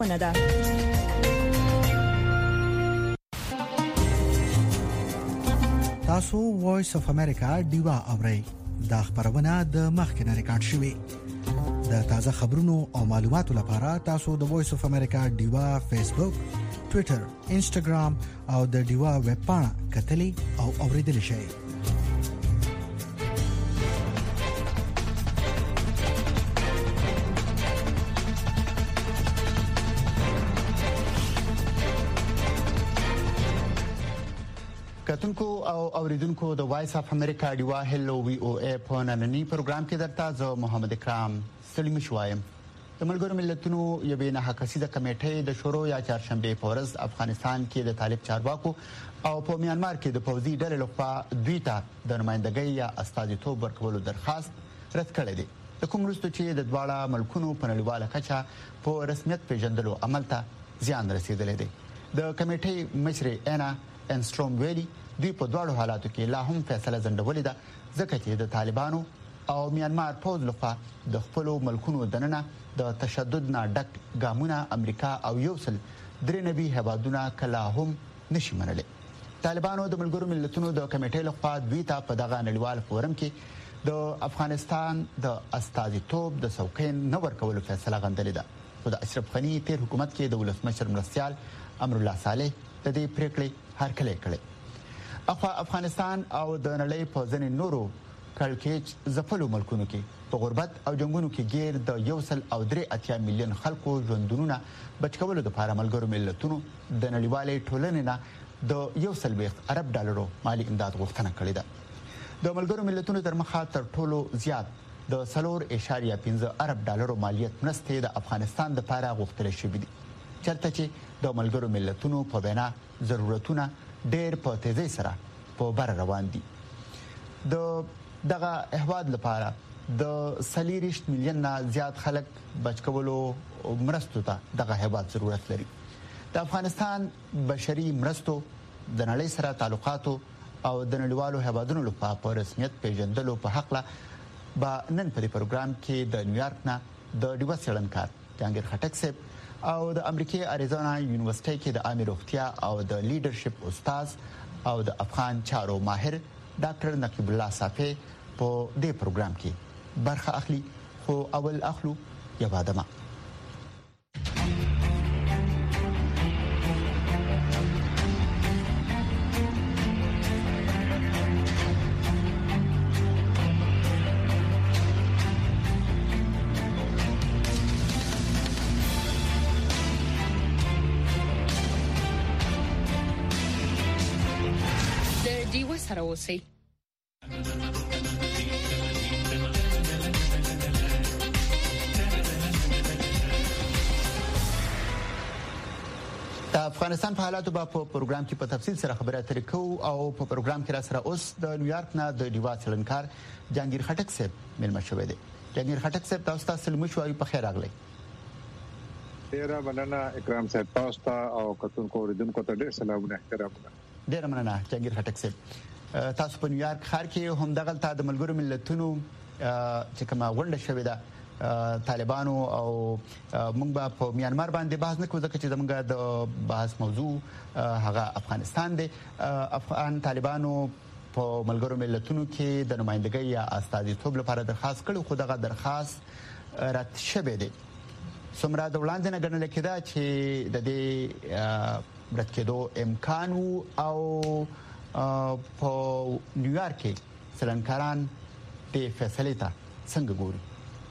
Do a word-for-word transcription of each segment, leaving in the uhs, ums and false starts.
ده تاسو وایس اف امریکا دیوا اورئ دا خبرونه د مخکنه ریکارډ شوې د تازه خبرونو او معلوماتو لپاره تاسو د وایس اف امریکا دیوا فیسبوک ټوئیټر انسټاګرام او د دیوا ویب پاڼه کتلې او اوریدل شئ. کتونکو او اوریدونکو د وایس اف امریکا دیوا هلو وی او ای په نننی پروګرام کې درته زه محمد اکرام سلیم شوایم. د ملګرو ملتونو یوې نه حکاسي د کمیټې د شورو یا چهارشنبه په ورځ افغانستان کې د طالب چارواکو او په میانمار کې د پوځي ډلې لخوا دوی ته د نمائندګۍ یا استازیتوب ورکولو درخواست رد کړی دی. د کوم وروسته چې د دواړه ملکونو په نړیواله کچه په رسمیت پیژندلو عمل ته زیان رسیدلی دی. د کمیټې مشر اینا انستروم ویلي دوی په دواړو حالاتو کې لا هم فیصله ځنډولې ده ځکه چې د طالبانو او میانمار پوځ لخوا د خپل ملکونو دننه د تشدد نه ډک ګامونه امریکا او یو سل درې نبي هوادونه کله هم نشي منلي. طالبانو د ملګرو ملتونو د کمیټې لخوا دوی ته په دغه نړیوال فورم کې د افغانستان د استازیتوب د څوکۍ نه ورکولو فیصله غندلې ده. خو د اشرف غني تیر حکومت کې د ولسمشر مرستیال امر الله صالح د دې پریکړې هرکلی کړی. اخوا افغانستان او د نړۍ په ځینې نورو کړکېچ ځپلو ملکونو کې په غربت او جنگونو کې غیر د یو سل او درې اتیا میلیون خلکو ژوندونونه بچکولو لپاره ملګرو ملتونو د نړیوالې ټولنې نه د یو سل ویشت ارب ډالرو مالی امداد غوښتنه کړې ده. د ملګرو ملتونو تر مخه تر ټولو زیات د څلور اعشاریه پنځه ارب ډالرو مالیت مرستې د افغانستان لپاره غوښتل شوې دي. چرته چې د ملګرو ملتونو په بنا ضرورتونه ډېر په تیزی سره په بر روان دي. د دغه احوال لپاره د سلیریش میلیون نه زیات خلک بچکولو مرستو ته دغه احوال ضرورت لري. د افغانستان بشري مرستو د نړۍ سره تعلقاتو او د نړیوالو هیوادونو لپاره په رسمیت پیژندلو په حق لا به نن په پروګرام کې د نیویارک نه د ډیوا څېړنکار جهانگیر خټک صاحب او د امریکای اریزونا یونیورسيټي کې د عامه روغتیا او د لیډرشپ استاد او د افغان چارو ماهر ډاکټر نقیب الله صافی په دې پروګرام کې برخه اخلي. خو اول اخلو یو ادمه سره اوسئ. د افغانستان په حالاتو په پروګرام کې په تفصیل سره خبرې اترې کوو او په پروګرام کې را سره اوس د نیویارک نه د ډیوا څېړنکار جهانگیر خټک صاحب ملما شوی دی. جهانگیر خټک صاحب تاسو ته سلام شوي په خیر راغلی. ډیره مننه اکرام صاحب تاسو ته او کتونکو اوریدونکو ته ډیر سلامونه احترامونه. ډیره مننه جهانگیر خټک صاحب. تاسو په نیویارک ښار کې هم دغه ته د ملګرو ملتونو چې کومه غونډه شوې ده طالبانو او موږ به په میانمار باندې بحث نه کوو ځکه چې زموږ د بحث موضوع هغه افغانستان دی. افغان طالبانو په ملګرو ملتونو کې د نمائندګۍ یا استازیتوب لپاره درخواست کړو خو دغه درخواست رد شوی دی. څومره د وړاندې نه ګڼل کېده چې د دې رد کېدو امکان وو او په نیویارک کې څېړنکاران دې فیصلې ته څنګه ګوري؟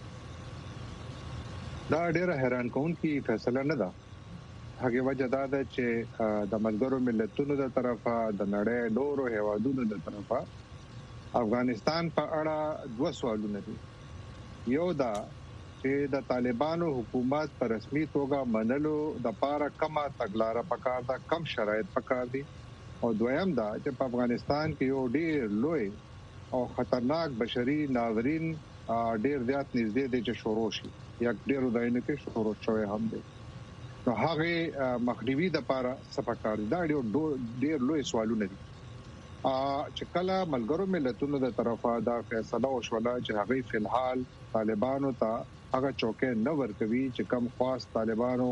دا ډیره حیران کوونکی فیصله نه ده. هغه وجه دا ده چې د ملګرو ملتونو د طرفه د نړۍ ډورو هیوادونو د طرفه افغانستان په اړه دوه سوالونه دي. یو دا چې د طالبانو حکومت په رسمي توګه منلو د پاره کما تګلارې پکار ده، کم شرایط پکار دي، او دویم دا چې په افغانستان کې یو ډیر لوی او خطرناک بشري ناورین ډیر زیات نږدې دی چې شروع شي یا ډیرو ځایونو کې شروع شوی هم دی. نو هغه مخنیوي د لپاره سپکار دا ډیر لوی سوالونه دي. چې کله ملګرو ملتونو د طرفه دا فیصله وشوله چې هغه فلحال طالبانو ته هغه چوکۍ نه ورکوي چې کم خاص طالبانو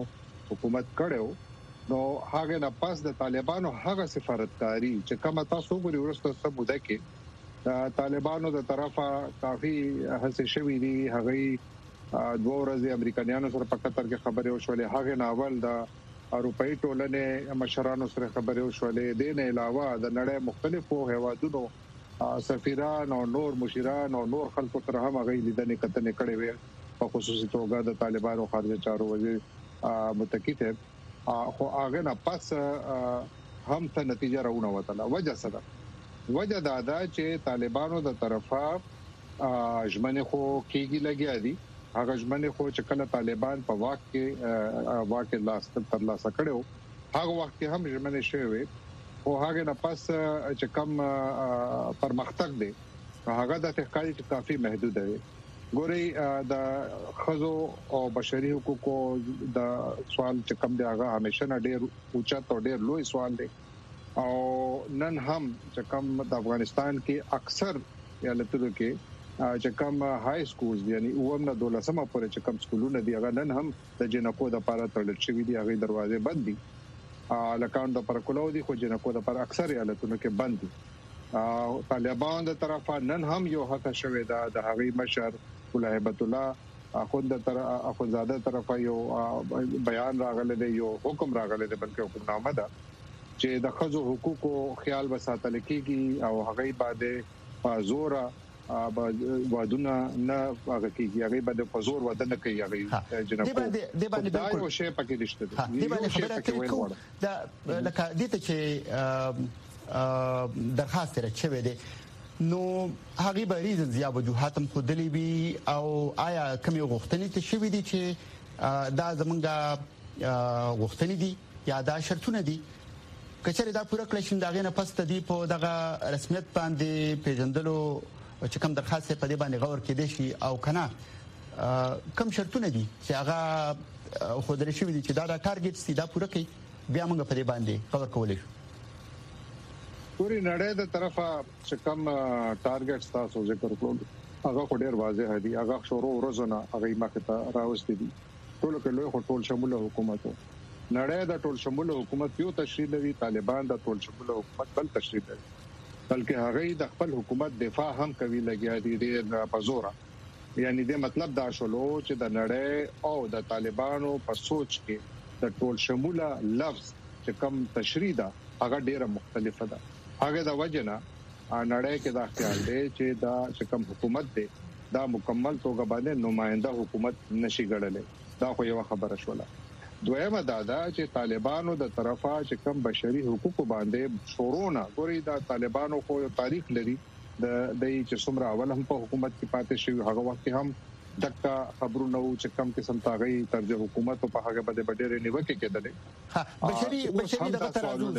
حکومت کړو نو هغه نه پاس د طالبانو هغه سفارتکاری چې کومه تاسو ګوري ورسته سموده کې د طالبانو د طرفه کافي هڅه شوې دي. هغه دوه ورځې امریکایانو سره په قطر کې خبرې وشولې، هغه ناول د اروپאי ټولنې مشرانو سره خبرې وشولې. د نه علاوه د نړۍ مختلفو هیوادونو سفیران او نور مشیران او نور خلکو سره هم هغه لیدنې کتنې کړې وې په خصوصي توګه د طالبانو خارجه چارو وزیر متکی ته. خو هغه نه پس هم ته نتیجه راونه وته. وجه سره وجه دا ده چې طالبانو د طرفه ژمنه خو کېږي لګیا دي. هغه ژمنه خو چې کله طالبان په واک کې واک لاس تر لاسه کړو هغه وخت هم ژمنه شوی او هغه نه پس چې کم پرمختګ دی هغه د تحقیق چې کافي محدود دی. ګوري د خزو او بشري حقوقو د سوال چې کم دی هغه همیشه نه ډیر اوچت او ډیر لوی سوال دی او نن هم چې کم د افغانستان کې اکثر یالتونو کې چې کم های سکولز یعنی اوم نه دولسمه پورې چې کم سکولونه دی هغه نن هم د جنکو د لپاره تړل شوی دی، هغه دروازې بند دي. لکان د پرکولو دي خو جنکو د پر اکثر حالتونو کې بند دي. طالبان د طرفه نن هم یو هڅه شوې ده د هغوی مشر مولا هیبت الله اخوند تر اخوندزاده طرفه یو بیان راغلی دی، یو حکم راغلی دی بلکې حکمنامه ده چې د خزو حقوقو خیال وساتل کیږي او هغوی باندې په زور وادونه نه هغه کیږي، هغه باندې په زور ودانه کوي. هغه جنکو دی باندې دا یو شی پکې دشته دی. دی باندې خبره کوي دا لکه دته چې درخواست راچوي دي نو هغه به ریزن زیات وجوهات هم خودلې وي او آیا کوم غوښتنې ته شوي دي چې دا زمونږه غوښتنې دي یا دا شرطونه دي کچره دا پوره کړی شین داغه نه پس ته دی په دغه رسمیت باندې پیژندلو چې کوم درخواست په دې باندې غور کې دي شي او کنه کوم شرطونه دي چې هغه خودلې شوي دي چې دا دا ټارګټ سیدا پوره کوي بیا موږ په دې باندې کور کولای شو. پوری نړۍ د طرفه چې کوم ټارګټس تاسو ذکر کړل هغه خو ډیر واضح دي، هغه شروع ورځونه هغه مخه ته راوستي دي. ټول کې لوی ټول شموله حکومت نړۍ د ټول شموله حکومت یو تشریح لري، طالبان د ټول شموله حکومت بل تشریح لري، بلکې هغه د خپل حکومت دفاع هم کوي لګیا دي ډیر په زور. یعنی د مطلب دا شولو چې د نړۍ او د طالبانو په سوچ کې د ټول شموله لفظ چې کوم تشریح ده هغه ډیره مختلفه ده. هغه د وجنه نړۍ کې دا خیال دی چې دا چې کوم حکومت دی دا مکمل توګه باندې نماینده حکومت نشي ګڼلې. دا خو یو خبره شوله. دویمه دا ده چې طالبانو د طرفه چې کوم بشري حقوق باندې شورونه ګوري دا طالبانو خو تاریخ لري د دای چې څومره اول هم په حکومت کې پاتې شوی هغه وخت هم دغه خبرونه او چې کوم قسم تاغي طرز حکومت په هغه باندې ډېرې نیوکه کېدلې. ها بشري بشري دغه ترازو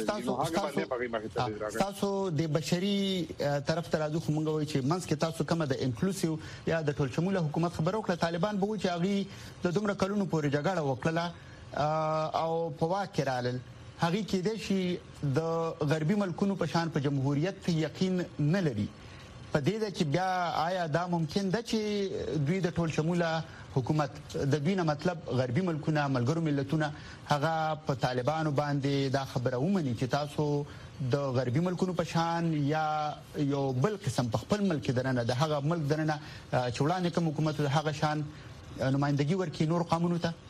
تاسو تاسو د بشري طرف ترازو موږ وایو چې منځ کې تاسو کومه د انکلوسیو یا د ټول شموله حکومت خبرو کړه. طالبان به و چې هغه د دومره کلونو پورې جګړه وکړه او په واکه رالل هغه کې د شي د غربي ملکونو په شان په جمهوریت یقین نه لري. په دې ده چې بیا آیا دا ممکن ده چې دوی د ټول شموله حکومت د دوی نه مطلب غربي ملکونه ملګرو ملتونه هغه په طالبانو باندې دا خبره ومني چې تاسو د غربي ملکونو په شان یا یو بل قسم په خپل ملک درنه د هغه ملک درنه چولانه کوم حکومت د هغه شان نمائندګي ورکړي نور قانونو ته.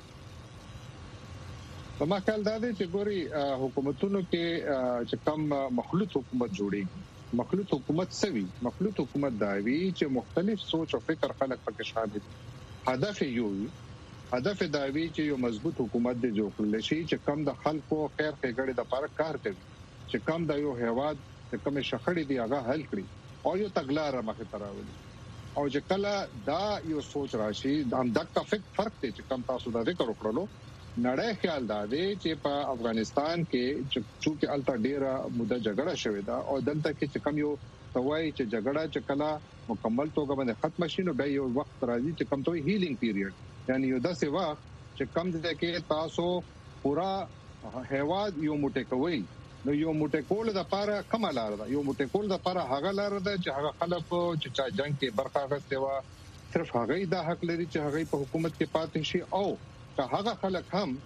په ما خیال دا دی چې ګوري حکومتونو کې چې کوم مخلوط حکومت جوړیږي مخلوط حکومت سوي مخلوط حکومت داوی چې مختلف سوچ او فکر خلک پکې شامل دي. هدف یو هدف داوی چې یو مضبوط حکومت دی جوړ کړل شي چې کم د خلکو خیر ښېګړې د لپاره کار کوي، چې کم د یو هیواد چې کوم شخړې دی هغه حل کړي او یو تګلارې مخې ته راوړي. او چې کله دا یو سوچ راشي هم دغه فرق دی چې کم تاسو دا ذکر وکړلو. نړۍ خیال دا دی چې په افغانستان کې چې الته ډیره موده جګړه شوې ده او دلته کې چې کم یو توای چې جګړه چې کله مکمل توګه باندې ختم شي نو به یو وخت راځي چې کم توي هیلینګ پیریډ، یعنی یو داسې وخت چې کم دې کې تاسو پورا هیواد یو موټی کوي. نو یو موټی کول د لپاره کومه لار ده؟ یو موټی کول د لپاره هغه لار ده چې هغه خلک چې چا جنگ کې برخه اخیستي و صرف هغه دا حق لري چې هغه په حکومت کې پاتې شي او هغه خلک هم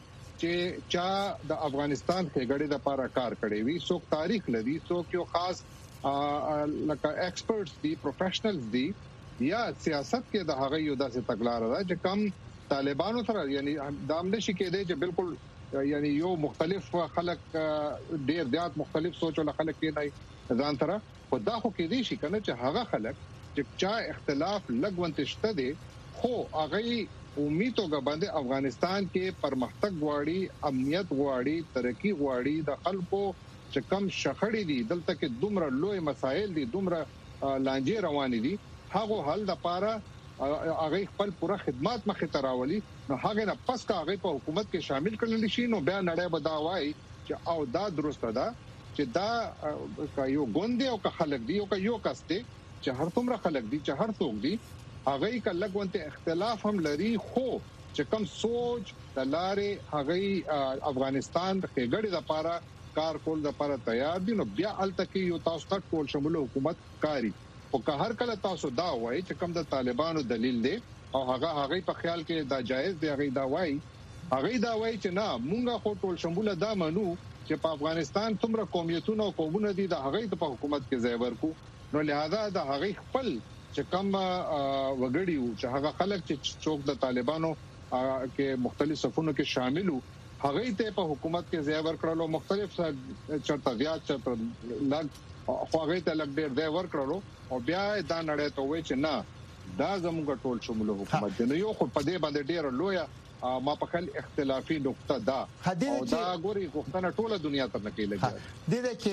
چې چا د افغانستان کې غړي د لپاره کار کړی وي څوک تاریخ لري څوک یو خاص لکه ایکسپرټس دي پروفیشنلز دي یا سیاست کې د هغه یو داسې تګلارې ده چې کم طالبانو سره یعنی د امن شي کې دی چې بالکل یعنی یو مختلف خلک ډیر زیات مختلف سوچ ول خلک کې نه ځان سره خدا خو کې دي شي کنه چې هغه خلک چې چا اختلاف لګونت شته دي خو هغه امیدوګه باندې افغانستان کې پرمختګ غواړي امنیت غواړي ترقی غواړي د خلکو چې کم شخړې دي دلته کې دومره لوی مسایل دي دومره لانجې روان دي هغه حل د پاره هغه خپل پوره خدمات مخه تراولي نو هغه نه پس کا هغه په حکومت کې شامل کړل شي نو بیا نړۍ بداوي چې او دا درسته ده چې دا یو ګوند او که خلک دی او که یو کسته چې هر څومره خلک دي چې هر څوک دي هغه کله ګونته اختلاف هم لري خو چې کم سوچ د لارې هغه افغانستان د غړي د لپاره کار کول د لپاره تیار دي نو بیا التکی یو تاسو ته ټول شمول حکومت کاری او که هر کله تاسو دا وایي چې کوم د طالبانو دلیل دی او هغه هغه په خیال کې دا جایز دی هغه دا وایي هغه دا وایي چې نه مونږه خو ټول شموله دا منو چې په افغانستان څومره قومیتونه او قومونه دي دا هغه په حکومت کې ځای ورکو نو لہذا دا هغه خپل چې کوم وګړي او چې هغه خلک چې څوک د طالبانو کې مختلف صفونو کې شامل وو هغه ته په حکومت کې ځای ورکړلو مختلف چرته زیات چرته لګ خو هغه ته لګ ډیر ځای ورکړلو او بیا دا نړۍ ته وایي چې نه دا زموږ ټول شمول حکومت دی نو یو خو په دې باندې ډیر لوی ما په خل اختلافي نقطه دا او دا ګوري غوښتنه ټوله دنیا ته نکي لګي د دې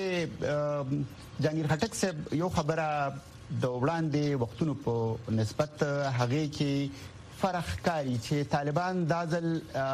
کې جهانگیر خټک صاحب یو خبره د وړاندې وختونو په نسبت هغه کې فرق کاری چې طالبان دازل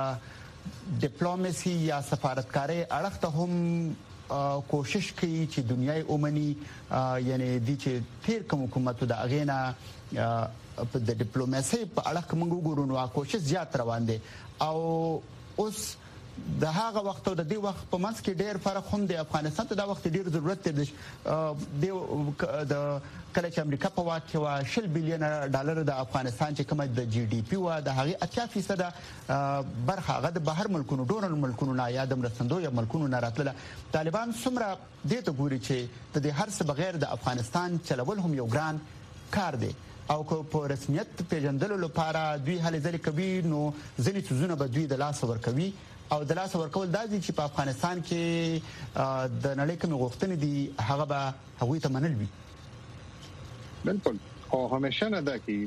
ډیپلوماسي یا سفارتکاري اړخ ته هم کوشش کوي چې دنیاي اومني یعنی د چې تیر کوم حکومت د اغینا په د ډیپلوماسي په اړه کوم ګورو نو کوشش زیات روان دي او اوس د هغه وخت او د دې وخت په منځ کې ډېر فرق هم د افغانستان ته د وخت ډېر ضرورت دی د کله چې امریکا په واک کې و شل بلین ډالر د افغانستان چې کومه د جی ډي پی و د هغه اتیا فیصد برخه هغه د بهر ملکونو ډونر ملکونو نه یا د مرستندوی ملکونو نه راتله طالبان څومره دې ته ګوري چې د دې هر څه بغیر د افغانستان چلول هم یو ګران کار دی او که په رسمیت پیژندلو لپاره دوی هلې ځلې کوي نو ځینې څیزونه به دوی د لاس ورکوي او د لاس ورکول دا دي چې په افغانستان کې د نړۍ کوم غوښتنې دي هغه به هغوی ته منل وي بالکل او همیشه نه دا کی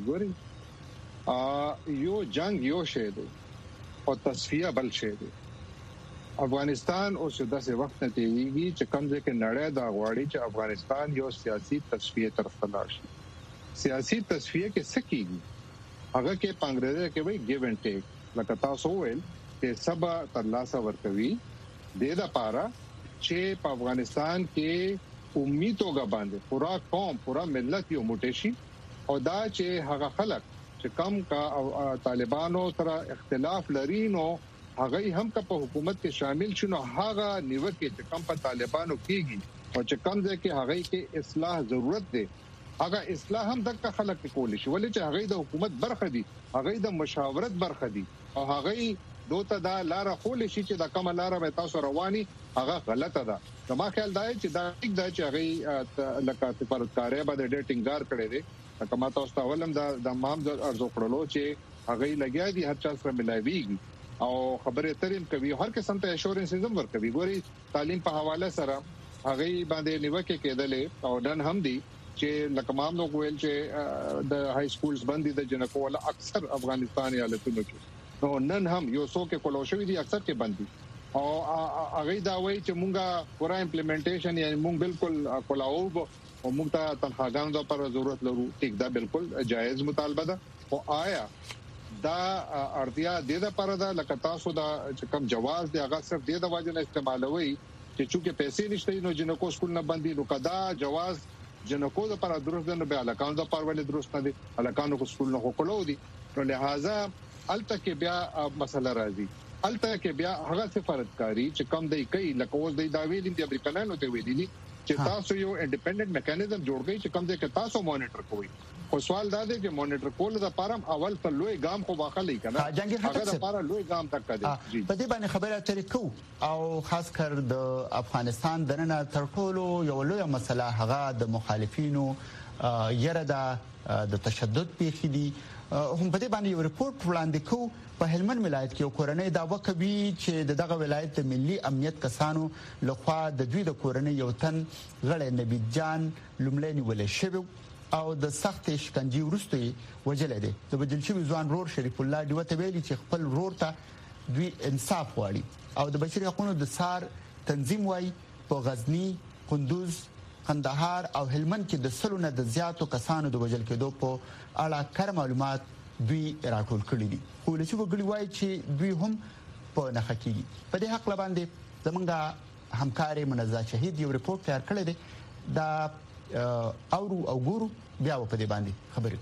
ګوري یو جنگ یو شی دی او تصفیه بل شی دی افغانستان اوس داسې وخت ته دیږي چې کوم ځای کې نړۍ دا غواړي چې افغانستان یو سیاسي تصفیه طرف ته لاړ شي سیاسي تصفیه کې څه کیږي هغه کې په انګریزي کې وایي ګیو اینڈ ټیک لکه تاسو ویل چې سبا ترلاسه ورکوي د دې لپاره چې په افغانستان کې امیدوګه باندې پورا قوم پورا ملت یو موټی شي او دا چې هغه خلک چې کم کا طالبانو سره اختلاف لري نو هغه هم کا په حکومت کې شامل شونه هغه نیوکه چې کم په طالبانو کېږي او چې کم ځکه کې هغه کې اصلاح ضرورت دی هغه اصلاح هم دغه خلک کولی شي ولې چې هغه د حکومت برخه دي هغه د مشاورت برخه دي او هغه دوته دا لار خول شي چې د کومه لار به تاسو رواني هغه غلطه ده زما خیال دی چې دا یک دا چې هغه لکه سفارتکاري باندې ډیټینګار کړي دي لکه ما تاسو ته ولم دا د مام ارزو کړلو چې هغه لګیا دي هر چا سره ملایوي او خبره تریم کوي هر قسم ته اشورنس زم ورکوي ګوري تعلیم په حواله سره هغه باندې نیوکه کېدلې او دن هم دي چې لکه مام نو ویل چې د های سکولز باندې د جنکو ولا اکثر افغانستاني حالتونو کې نو نن هم یو څو کې کولوشوي دي اکثر کې باندې او هغه دا وایي چې مونږه پورا امپلیمنټیشن یعنی مونږ بالکل کولاو او مونږ ته تنخواګانو د پر ضرورت لرو ټیک دا بالکل جایز مطالبه ده او آیا دا ارتیا د دې لپاره دا لکه تاسو دا چې کوم جواز دی هغه صرف د دې وجه نه استعمالوي چې چونکه پیسې نشته نو جنکو سکول نه باندې نو کدا جواز جنکو د پر درست نه به علاقانو د پر ولې درست نه دي علاقانو کو سکول نه کولو دي نو لہذا الته کې بیا مسله راځي الته کې بیا هغه سفارتکاری چې کم دی کوي لکه اوس د داویل د امریکایانو ته ویلي چې تاسو یو انډیپندنت میکانیزم جوړ کړئ چې کوم ځای کې تاسو مانیټر کوئ. خو سوال دا دی چې مانیټر کول د پاره اول ته لوی ګام خو واخلې کنه هغه د پاره لوی ګام تک کړي. په دې باندې خبره اترې کو او خاص کر د افغانستان دننه تر ټولو یو لوی مسله هغه د مخالفینو یره د تشدد پیښې دي. هم په دې باندې یو ریپورت وړاندې کو. په هلمند ولایت کې یو کورنۍ دعوه کوي چې دغه ولایت د ملي امنیت کسانو لخوا د دوی د کورنۍ یو تن غړی نبی جان لومړی نیول شوی او د سخت شکنجې وروسته وجل دي. د بدل شوی ځوان رور شریف الله دی وته ویلي چې خپل رور ته دوی انصاف غواړي او د بشري حقوقو د سار تنظیم وايي په غزنی، قندوز، قندهار او هلمند کې د سلو نه د زیاتو کسانو د وجل کېدو په اړه کار معلومات دوی راټول کړي دي. خو لسی وګړي وايي چې دوی هم په نخښه کېږي. په دې حق باندې زمونږ همکاري منزه شهید یو ریپورت تیار کړی دی. دا اورو او ګورو بیا په دې باندې خبرې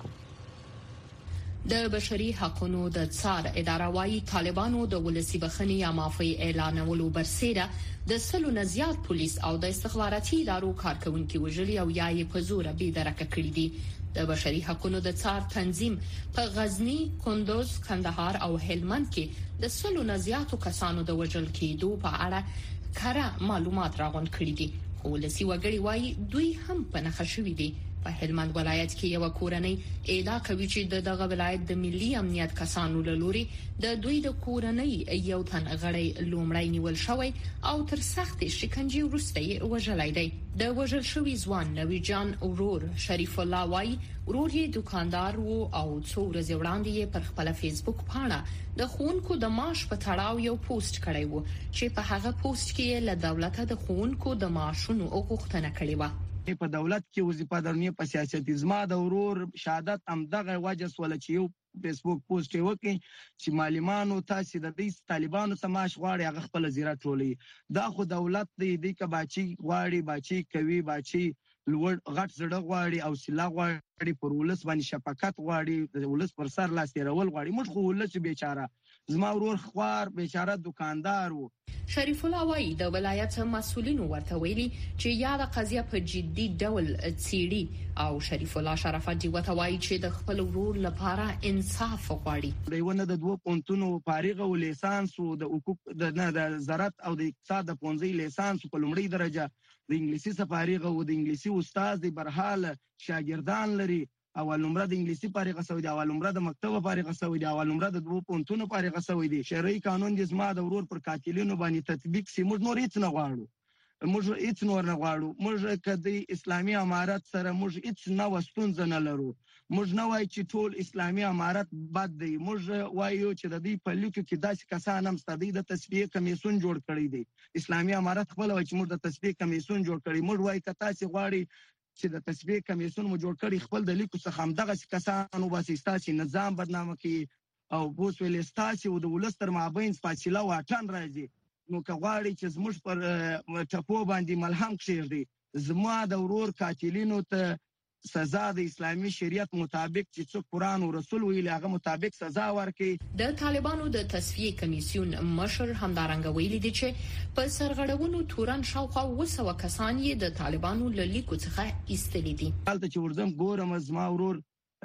کوو. د بشري حقوقو د څار اداره وايي طالبانو د ولسی بخښنې یا معافي اعلانولو برسېره د سلو نه زیات پولیس او د استخباراتي ادارو کارکونکو وژلي او یا یې په زور به درکه کړی دي. د بشري حقوقو د څار تنظیم په غزنی، کندوز، کندهار او هلمند کې د سلو نه زیاتو کسانو د وژل کېدو په اړه کره معلومات راغونډ کړي دي. خو ولسی وګړي وايي دوی هم په نخښه شوي دي. په هلمند ولایت کې یو کورنۍ اعلان کوي چې د دغه ولایت د ملي امنیت کسانو له لوري د دوی د کورنۍ یو تن غړی لومړی نیول شوی او تر سخت شکنجې وروسته یې وژلای دی. د وژل شوی ځوان نوی جان ورور شریف الله وايي ورور یې دکاندار وو او څو ورځې وړاندې یې پر خپل فیسبوک پاڼه د خونکو د معاش په تړاو یو پوسټ کړی وو چې په هغه پوسټ کې له دولت د خونکو د معاشونو غوښتنه کړې و. په دولت کې وظیفه درنی په سیاست ازما د ورور شهادت هم دغه وجه سول چې یو فیسبوک پوسټ وکړي چې معلمانو تاسو د دې طالبانو سماش غواړي هغه خپل زیرا ټولي دا خو دولت دې د کباچی غواړي باچی کوي باچی لوړ غټ زړه غواړي او سلا غواړي پر ولس باندې شفقت غواړي د ولس پر سر لاس تیرول غواړي موږ خو ولس بیچاره زما ورور خوار بیچاره دکاندار وو. شریف الله وايي د ولایت مسؤلینو ورته ویلي چې یا د قضیه په جدي ډول څیړي او شریف الله شرافت دی وته وايي چې د خپل ورور لپاره انصاف غواړي. دیونه د دوه پونتونو فارغ او لیسانس او د حقوق د نه د زراعت او د اقتصاد د پونځي لیسانس په لومړی درجه د انګلیسي سفارغ او د انګلیسي استاد دی برحال شاګردان لري. اول نمره د انګلیسي فارغه سوی دی، اول نمره د مکتب فارغه سوی دی، اول نمره د دوه پونتونو فارغه سوی دی. شرعي قانون د زما د ورور پر قاتلینو باندې تطبیق سي. موږ نور هیڅ نه غواړو، موږ هیڅ نور نه غواړو. موږ کدی اسلامي امارت سره موږ هیڅ نه وستونځ نه لرو. موږ نه وایو چې ټول اسلامي امارت بد دی. موږ وایو چې د دې په لیکو کې داسې کسان هم ستدي د تصفیه کمیسون جوړ کړی دی. اسلامي امارت خپل وایي چې موږ د تصفیه کمیسون جوړ کړی. موږ وایو کته چې غواړي چې د تصفیه کمیسون مو جوړ کړی خپل د لیکو څخه هم دغه کسانو باسي ستاسي نظام بدنامه کوي او بوس ویل ستاسي او د ولستر مابین فاصله واټن راځي. نو که غواړي چې زموږ پر ټپو باندې ملهم کښېږدي زما د ورور قاتلینو ته سزا د اسلامي شریعت مطابق چې څوک قرآن او رسول ویلي هغه مطابق سزا ورکړي. د طالبانو د تصفیه کمیسیون مشر همدارنګه ویلي دي چې په سرغړونو تورن شاوخوا وسو کسان یې د طالبانو له لیکو څخه ایستلي دي. حالت چې ورځم ګورم زما ورور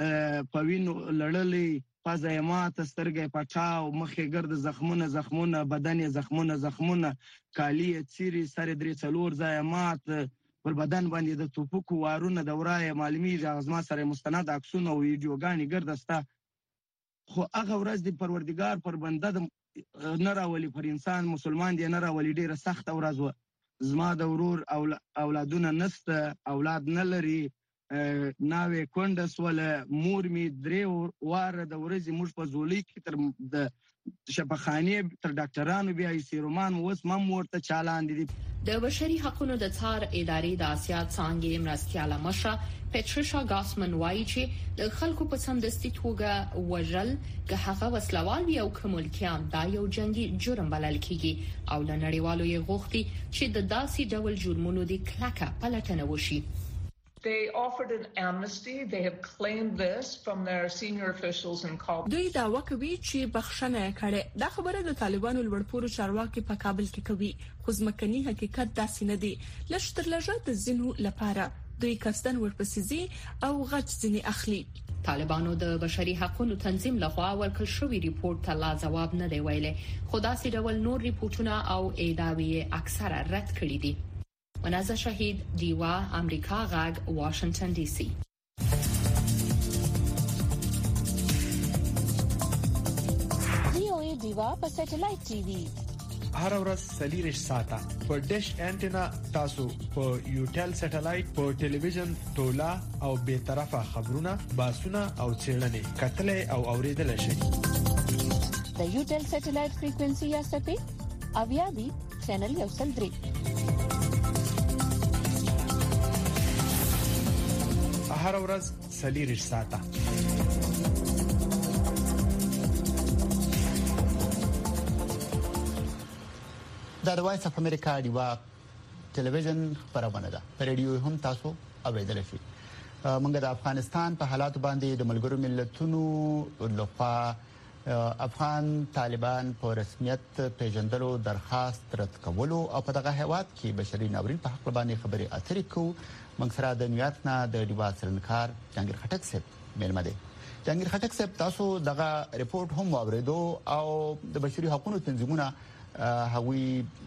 په وینو لړلې پزې ماته سترګې پټاو مخې ګرد زخمونه زخمونه بدن زخمونه زخمونه کالی چیرې سره درې څلور ځای مات پر بدن باندې د توپکو وارونه د ورای معلومي ځما سره مستند عکسونه او ویډیوګانې ګرځستا. خو هغه ورځ د پروردګار پر بنده د نه راولي پر انسان مسلمان دی نه راولي ډیره سخت ورځ و. زما د ورور اولادونه نسته اولاد نه لري ناوې کونډه سوله مور می درې واره د ورځې موږ په زولي کې تر د شفاخانه تر ډاکټرانو بیا سیرومان اوس مم ورته چالان دي. د بشري حقوقو د څار ادارې د آسیا څانګې مرستياله مشره پټریشا ګاسمن وايي چې د خلکو په سمدستي توګه وژل که هغه وسلوال وي او کوملکیان دا یو جنگي جرم بلل کیږي او له نړیوالو یې غوښتي چې د داسې ډول جرمونو د کلکه پلټنه وشي. They offered an amnesty. They have claimed this from their senior officials in Kabul. دوی دعوا کوي چې بخښنه کړې. دا خبره د طالبانو لوړپوړو چارواکي په کابل کې کوي. خو ځمکني حقیقت داسې نه دی. لشتر لږه د زینو لپاره دوی کستن ورپسې او غچ ځنی اخلي. طالبانو د بشري حقوقو تنظیم لخوا ورکړل شوی ریپورت ته لا جواب نه دی ویلي. خو داسې ډول نور ریپورتونه او ادعاوې اکثره رد کړي دي. منازه شهید دیوا امریکا غاگ واشنگټن ډي سي. وی او ای دیوا په سټلایټ ټي وي هر ورځ سلیریش ساته په ډیش انټینا تاسو په یوټل سټلایټ په ټلویزیون ټولا او به طرفه خبرونه باسونه او چیرنې کتلې او اوریدل شي. د یوټل سټلایټ فریکوئنسي یا سپې اویا دی چینل یو سل درې. هر ورځ سلیریش ساته دا د وایس اف امریکا دیوا ټلویزیون خبرونه ده. په ریډیو هم تاسو اوریدل شي. موږ د افغانستان په حالات باندې د ملګرو ملتونو لخوا افغان طالبان په رسمیت پیژندلو درخواست رد کولو او په دغه هیواد کې بشري ناورین په حق باندې خبري اترې کوو. موږ سره د نیویارک نه د دیوا سرنکار جنگیر خټک صاحب مېلمه دی. جنگیر خټک صاحب تاسو دغه ریپورت هم واوریدو او د بشري حقوقو تنظیمونه هغوی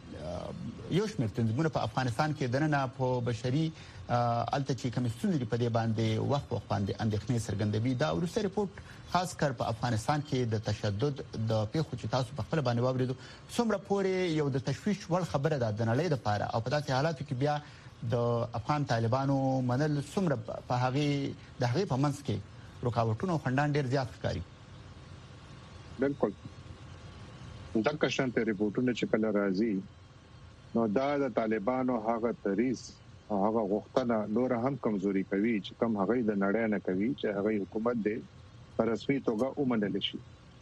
یو شمېر تنظیمونه په افغانستان کې دننه په بشري الته چې کوم ستونزې په دې باندې وخت وخت باندې اندېښنې څرګندوي. دا ورسته ریپورت خاص کر په افغانستان کې د تشدد د پیښو چې تاسو په خپل باندې واوریدو څومره پورې یو د تشویش ول خبره ده د نړۍ لپاره او په داسې حالاتو کې بیا د افغان طالبانو منل څومره په هغه د هغه په منځ کې رکاوټونه خندان ډیر زیات ښکاري. بالکل دا کشانته ریپورتونه چې کله راځي نو دا د طالبانو هغه تریس او هغه غوښتنه نور هم کمزوري کوي چې کوم هغه د نړۍ نه کوي چې هغه حکومت دې په رسمي توګه ومنل شي.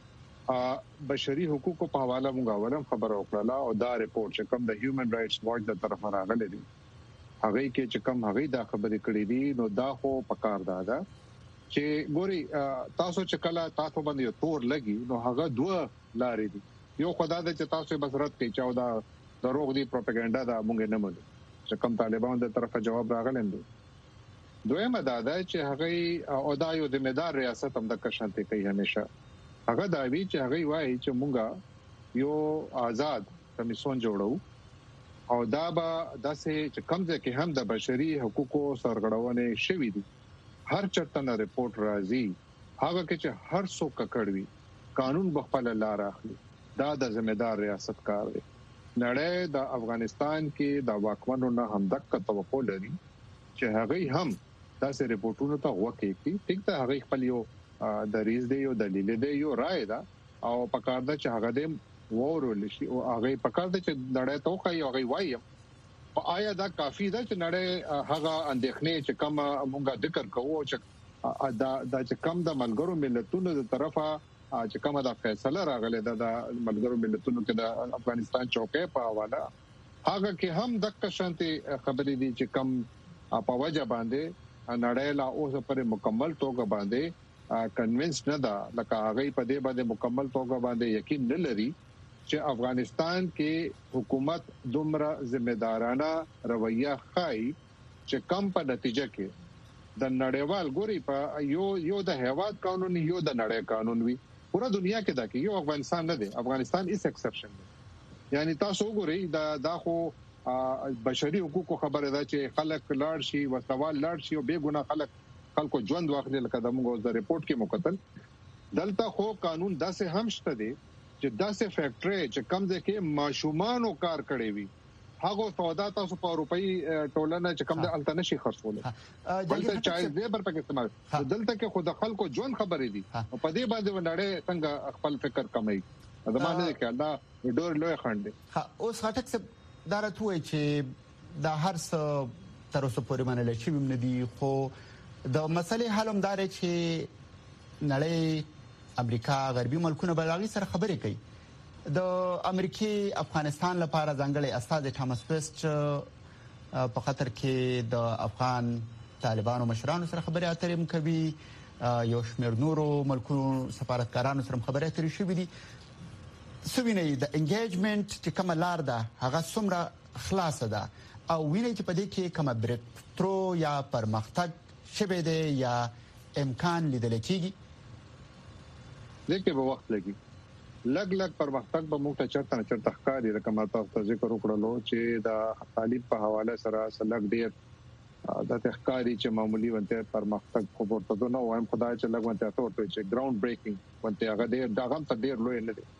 ا بشري حقوقو په حواله موږ اولم خبر وکړه او دا ریپورت چې کوم د هیومن رائټس واچ د طرفه راغلی دی هغه کې چې کوم هغه دا خبرې کړې دي نو دا خو پکار دا ده چې ګوري تاسو چې کله تاسو باندې تور لګي نو هغه دوه لارې دي. یو خدای دې چې تاسو بصرت کې چاو دا دروغ دي پروپاګاندا دا مونږ نه مونږ چې کوم طالبان د طرفه جواب راغلم دي. دویمه دا ده چې هغه او دا یو ذمہ دار ریاست هم د کشانته کوي همیشه هغه دا وی چې هغه وایي چې مونږ یو آزاد کمیسون جوړو او دا به داسې چې کمزې کې هم د بشري حقوقو سرغړونې شوې دي. هر چرته نه ریپورت راځي هغه کې چې هر څوک کړوي قانون بخپل لار اخلي. دا د ذمہ دار ریاست کار دی. نړۍ د افغانستان کې د واکمنو نه هم دغه توقع لري چې هغه هم داسې ریپورتونو ته وکړي. ټیک ته هغه خپل یو د ریز دی یو دلیل دی یو رائے ده او پکار ده چې هغه د ورول شي او هغه پکار ده چې نړۍ ته کوي هغه وایي او آیا دا کافی ده چې نړۍ هغه اندېښنې چې کوم موږ ذکر کوو چې دا د چې کوم د ملګرو ملتونو د طرفه چې کومه د فیصله راغله د ملګرو ملتونو کې د افغانستان چوکۍ په حواله هغه کې هم د کشانتي خبرې دي چې کم په وجه باندې نړۍ لا اوسه پر مکمل توګه باندې کنوینس نه ده لکه هغه په دې باندې مکمل توګه باندې یقین نه لري چې افغانستان کې حکومت دومره ذمہ دارانه رویه خای چې کم په نتیجه کې د نړیوال ګوري په یو یو د هیواد قانون یو د نړۍ قانون وي پورا دنیا کې دا کې یو افغانستان نه دی. افغانستان اس ایکسپشن دی. یعنی تاسو ګوري دا دا خو بشري حقوقو خبره ده چې خلک لاړ شي وسوال لاړ شي او بے ګناه خلک خلکو ژوند واخلي لکه د موږ د ریپورت کې مکتل دلته خو قانون داسې هم شته دی چې داسې فیکټری چې کم ځکه ماشومان کار کوي وي هغه سودا تاسو په اروپאי ټولنه چې کم د الټنه شي خرڅول دلته چایز لیبر پکې استعمال دلته کې خود خلکو ژوند خبرې دي په دې باندې نړۍ څنګه خپل فکر کمای زمانه کې الله ډور لوی خان دي. ها اوس هټک څه دارته وي چې دا هر څه تر اوسه پورې منل شي ومن دي خو د مسلې حل هم دار چې نړۍ امریکا غربي ملکونه بلغي سره خبرې کوي. د امریکای افغانستان لپاره ځانګړی استاد ټامس ویسټ په خطر کې د افغان طالبانو مشرانو سره خبرې اترې کوي، یو شمېر نورو ملکونو سفارتکارانو سره خبرې اترې شوې دي. سوینې د انګیجمنت چې کوم لار ده هغه څومره خلاصه ده او ویني چې په دې کې کوم بریک ترو یا پرمختګ شوه دی یا امکان لیدل کېږي؟ دغه به وخت لګي، لګ لګ پرمختګ به موږ ته چرته نه چرته ښکاري. لکه ما تاسو ته ذکر وکړلو چې د طالب په حواله سره سلګ ډیر د تخکاری چې معمولی ونته پرمختګ خو ورته نو وایم خدای چې لګ ونته ورته چې ګراوند بریکینګ ونته هغه ډیر دغه ته ډیر لوی نه دی.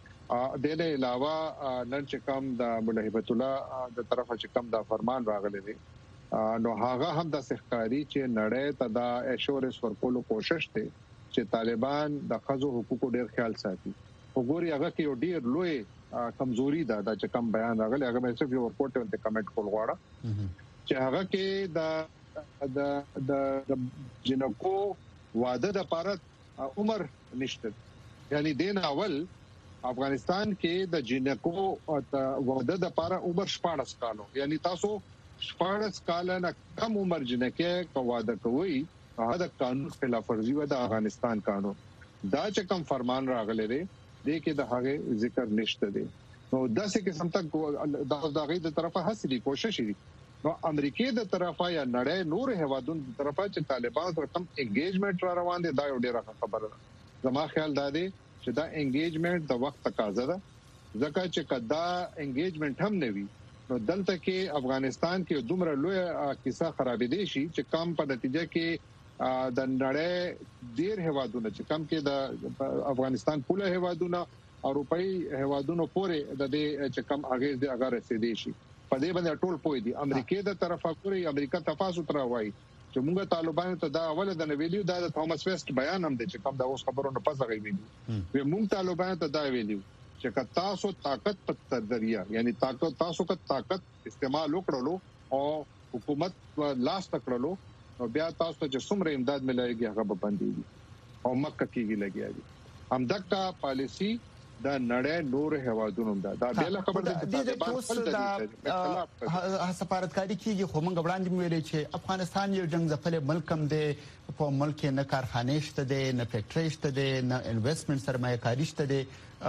د دې علاوه نن چې کوم د مولا هبت الله د طرفه چې کوم د فرمان راغلی دی نو هغه هم د سخکاری چې نړۍ ته د ایشورنس ورکولو کوشش دی چې طالبان د خزو حقوقو ډیر خیال ساتي. وګوري هغه کې یو ډیر لوی کمزوري ده د چې کوم بیان راغلی هغه مې صرف یو ورپورټ ته کمنټ کول غواړم چې هغه کې د د د جنکو واده د پاره عمر نشته. یعنی دین اول افغانستان کې د جنکو واده د پاره عمر شپږ کالو، یعنی تاسو شپږ کال نه کم عمر جنکه کو واده کوي هغه د قانون خلاف ورزي و د افغانستان قانون دا چې کوم فرمان راغلی دی د کې د هغه ذکر نشته دی. نو داسې قسم ته د دغه د طرفه حسدي کوشش دي. نو امریکای د طرفه یا نړۍ نور هوادونو د طرفه چې طالبان سره کم انګیجمنت را روان دي دا یو ډیره خبره ده. زما خیال دا دی چې دا انګیجمنت د وخت تقاضا ده، ځکه چې کدا انګیجمنت هم نه وي نو دلته کې افغانستان کې دومره لوی کیسه خرابې دي شي چې کم په نتیجه کې د نړۍ ډیر هوادونو چې کم کې د افغانستان پوله هوادونو اروپאי هوادونو پورې د دې چې کم اغیز دی هغه رسیدي شي. په دې باندې ټول پوي دي. امریکای د طرفه پورې امریکا تفاصیل تر وایي چې موږ طالبان ته دا اوله د ویلیو دا د توماس ویسټ بیان هم دی چې کوم دا اوس خبرونه پس غوي ویلي وي. موږ طالبان ته دا ویلیو چې تاسو طاقت په ذریعہ یعنی طاقت تاسو کا طاقت استعمال وکړلو او حکومت لاس تکړلو او بیا تاسو ته چې څومره امداد ملایږي هغه به باندې او مکه کېږي لګیږي. همدغه پالیسی دا نړۍ نور هوادونو دا دا بل خبر ده چې د سفارتکاری کیږي خو موږ وړاندې ویلې چې افغانستان یو جنگ ځپل ملک هم دی، په ملک نه کارخانه شته دي، نه فیکټری شته دي، نه انویسټمنټ سرمایه کاری شته دي.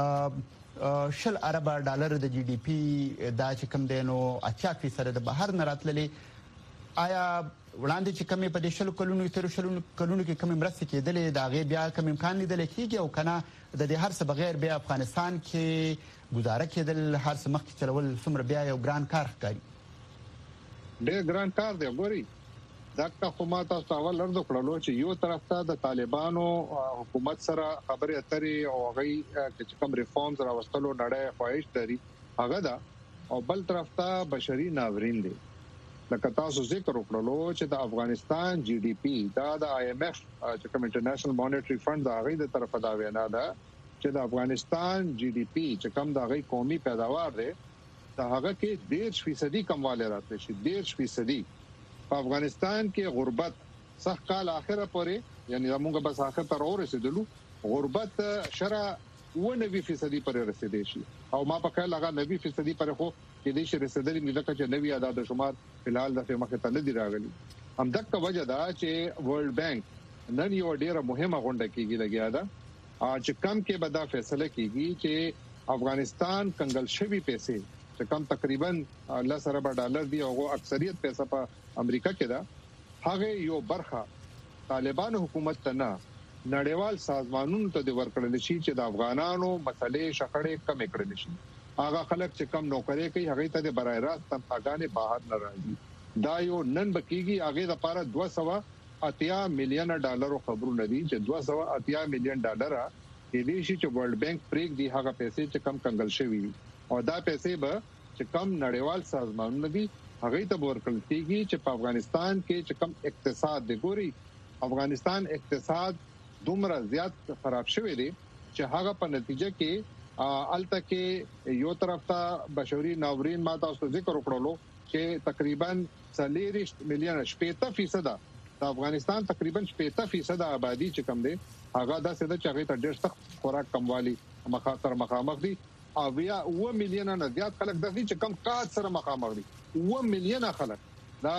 شل ارب ډالر د جی ډي پی دا چې کم دی نو اتیا فیصد د بهر نه راتللې. آیا وړاندې چې کمی په دې شل کلونو تر شل کلونو کې کمی مرسته کېدلې دا غي بیا کم امکان لیدل کېږي او کنه د دې هر څه بغیر بیا افغانستان کې گزاره کېدل هر څه مخکې چلول څومره بیا یو ګران کار ښکاري؟ ډېر ګران کار دی. ګوري دا که ما تاسو اول لرد کړلو چې یو طرف ته د طالبانو حکومت سره خبرې اترې او غي چې کوم ریفارمز راوستلو نړۍ خواهش لري هغه دا، او بل طرف ته بشري ناورین دی. لکه تاسو ذکر وکړلو چې د افغانستان جی ډي پی دا د آی ایم ایف چې کوم انټرنیشنل مانیټری فند دا غي د طرفه دا وینا ده چې د افغانستان جی ډي پی چې کوم دا غي قومي پیداوار دی دا هغه کې ډېر فیصدي کمواله راځي شي. ډېر فیصدي په افغانستان کې غربت صح کال اخره پورې یعنی موږ بس اخر تر ورسېدلو غربت شرع نوي فیصدي پر رسیدي شي او ما په کله هغه نوي فیصدي پر خو کې دې شي رسیدلې مې لکه چې نوي اعداد شمار فلحال د مخه ته نه دی راغلي. هم دغه وجه دا چې ورلد بانک نن یو ډیره مهمه غونډه کیږي لګیا ده چې کم کې به دا فیصله کیږي چې افغانستان کنګل شوی پیسې چې کم تقریبا لس ارب ډالر دی او اکثریت پیسې په امریکا کې ده هغه یو برخه طالبان حکومت ته نه نړیوال سازمانونو ته د ورکړل شي چې د افغانانو مسلې شخړې کم کړل شي. هغه خلک چې کم نوکری کوي هغه ته د برای راست تنخواګانې بهر نه راځي. دا یو نن بکیږي هغه د لپاره دوه سوه اتیا میلیون ډالر خبرونه دي چې دوه سوه اتیا میلیون ډالر د دې شي چې ورلد بانک پریک دی هغه پیسې چې کم کنګل شوی او دا پیسې به چې کم نړیوال سازمانونه دي هغه ته ورکړل کیږي چې په افغانستان کې چې کم اقتصاد دی. ګوري افغانستان اقتصاد دومره زیات خراب شوی دی چې هغه په نتیجه کې الته کې یو طرف ته بشري ناورین ما تاسو ذکر وکړلو چې تقریبا څلور میلیون شپږ فیصد د افغانستان تقریبا شپږ فیصد آبادی چې کم دی هغه د سده چې هغه ته ډېر سخت خوراک کموالی مخاطر مخامخ دي او بیا و میلیون نه زیات خلک د دې چې کم کار سره مخامخ دي. و میلیون خلک دا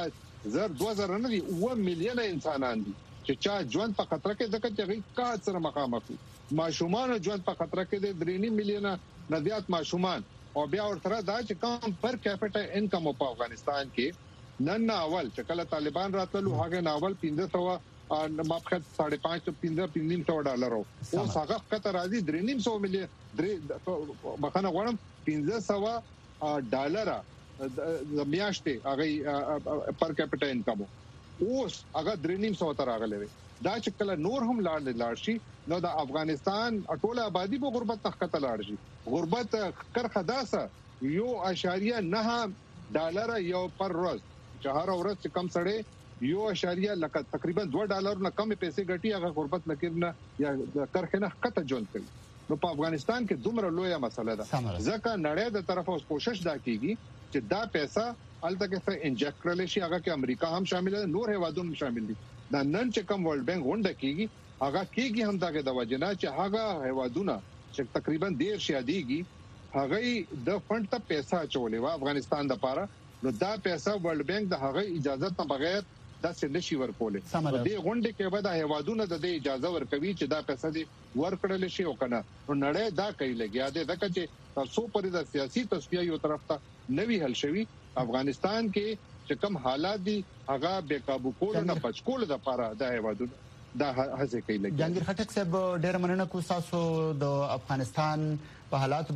زر دوه زر نه دي و میلیونه انسانان دي چې چا ژوند په خطر کې ځکه چې غي کا سره مخامخ دي ماشومان ژوند په خطر کې دي درې میلیونه نزيات ماشومان او بیا ورته دا چې کم پر کیپټا انکم په افغانستان کې نن اول چې کله طالبان راتلو هغه ناول پنځه سو ماپخت साढ़े पाँच پنځه پنځه سو ډالر او هغه کته راځي درې سو میلیون درې مخانه غواړم پنځه سو ډالر د میاشتې هغه پر کیپټا انکم اوس هغه درې سو تر راغلی دا چې کله نور هم لاړ لاړ شي نو د افغانستان ټوله آبادی په غربت تخته لاړ شي غربت کرخه داسه یو اشاریه نه ډالر یو پر ورځ چې هر ورځ کم سړی یو اشاریه لکه تقریبا دوه ډالر نه کم پیسې ګټي هغه غربت نکرنه یا کرخه نه کته جون کوي نو په افغانستان کې دومره لویه مسله ده ځکه نړۍ د طرفه اوس کوشش دا کیږي چې دا پیسې الته کې انجکټ کړل شي هغه کې امریکا هم شامل ده نور هیوادونه شامل دي دا نن چې کوم ورلد بانک غونډه کیږي هغه کیږي هم دغه د وجنه چې هغه هیوادونه چې تقریبا ډیر شاديږي هغه د فند ته پیسې چولې و افغانستان د پاره نو دا پیسې ورلد بانک د هغه اجازه نه بغیر دا څه نشي ورکولې د غونډه کې به د هیوادونو د اجازه ورکوي چې دا پیسې دي ورکړل شي او کنه نو نړۍ دا کوي لګیا دي ځکه چې تاسو پرې د سیاسي تصفیه یو طرف ته نوي حل شوی افغانستان کې چې کوم حالات دي هغه بے قابو کول نه بچ کول د لپاره د هیوادونو دا هڅه کوي لګي جنگیر خټک صاحب ډېر مننه کوم تاسو د افغانستان په حالات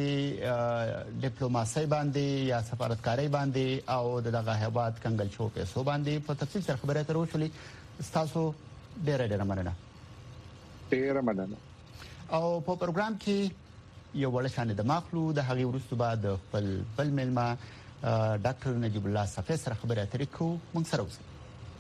باندې ډیپلوماسي باندې یا سفارتکاري باندې او دغه هیواد کنګل شو پیسو باندې په تفصیل سره خبرې تر وشولې تاسو ډېر ډېر مننه ډېر مننه او په پروګرام کې یو ول شان د ماخلو د هغې وروسته بعد خپل بل ملما ډاکټر نجیب الله صفی سره خبرې اترې کوو موږ سره اوسئ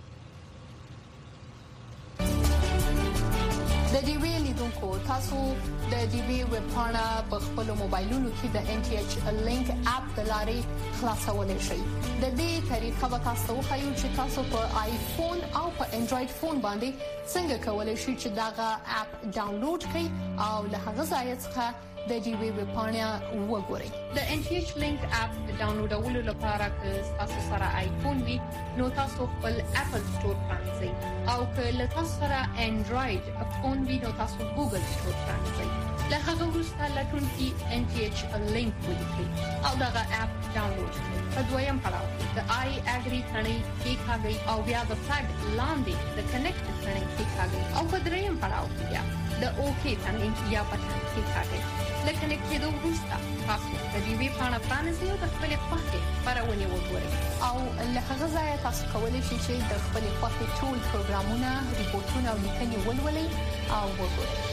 د دې وی لیدونکو تاسو د دې وی ویب پاڼه په خپل موبایلونو کې د ان ټي ایچ لینک اپ د لارې خلاصولای شئ د دې طریقه به تاسو خو چې تاسو په آیفون او په انډراید فون باندې څنګه کولای شئ چې دا اپ ډاونلوډ کړئ او له هغه ځای څخه د دې وی ویب پاڼه وګورئ د ان ټي ایچ لینک اپ ډاونلوډولو لپاره که تاسو سره آیفون وي نو تاسو خپل اپل سٹور پرانځئ او که له تاسو سره انډراید فون وي نو تاسو ګوګل سٹور پرانځئ له هغه وروسته لټون کې ان ټي ایچ لینک ولیکئ او دا اپ ډاونلوډ کړئ په دویم پړاو کې د آی اګری ثنې کې کاږي او بیا د فلګ لاندې د کنیکټ ثنې کې کاږي او په دریم پړاو کې بیا د اوکی ثنې یا بټن کې کاږي لکه نکته وروسته تاسو د دې وی پاڼه پرانیزئ او د خپل خوښې خبرونه وګورئ او له هغه ځای تاسو کولی شئ چې د خپل خوښې ټول پروګرامونه ریپورتونه او لیکنې ولولئ او وګورئ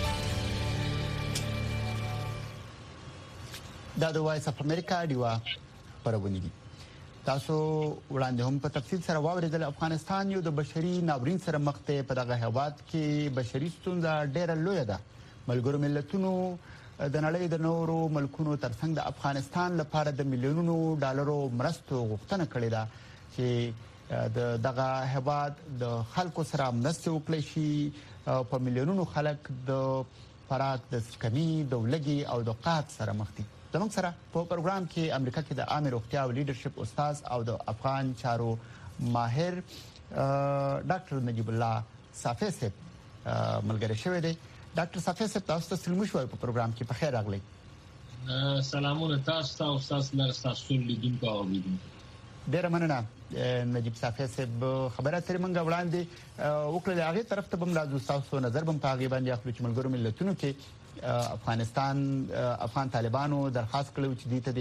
دا د وایس اف امریکا دیوا پرونه دي تاسو وړاندې هم په تفصیل سره واوریدل افغانستان یو د بشري ناورین سره مخ ته په دغه هیواد کې بشري ستونزه ډېره لویه ده ملګرو ملتونو د نړۍ د نورو ملکونو ترڅنګ د افغانستان لپاره د میلیونونو ډالرو مرستو غوښتنه کړې ده چې د دغه هیواد د خلکو سره مرسته وکړي شي په میلیونونو خلک د فراق د سکمي د ولګي او د قحط سره مخ دي زموږ سره په پروګرام کې امریکا کې د عامه روغتیا او لیډرشپ استاد او د افغان چارو ماهر ډاکټر نجیب الله صافی صاحب ملګری شوی دی ډاکټر صافی صاحب تاسو ته سلام شوی په پروګرام کې په خیر راغلی سلامونه تاسو او تاسو لر تاسو لیدونکو او لیدونکو ډیر مننه نجیب صافی صاحب خبره تر منګه وړاندې وکړه هغه طرف ته بم راځو تاسو نظر بم پاغي باندې خپل چې ملګرو ملتونو کې افغانستان افغان طالبانو درخواست کړو چې دې ته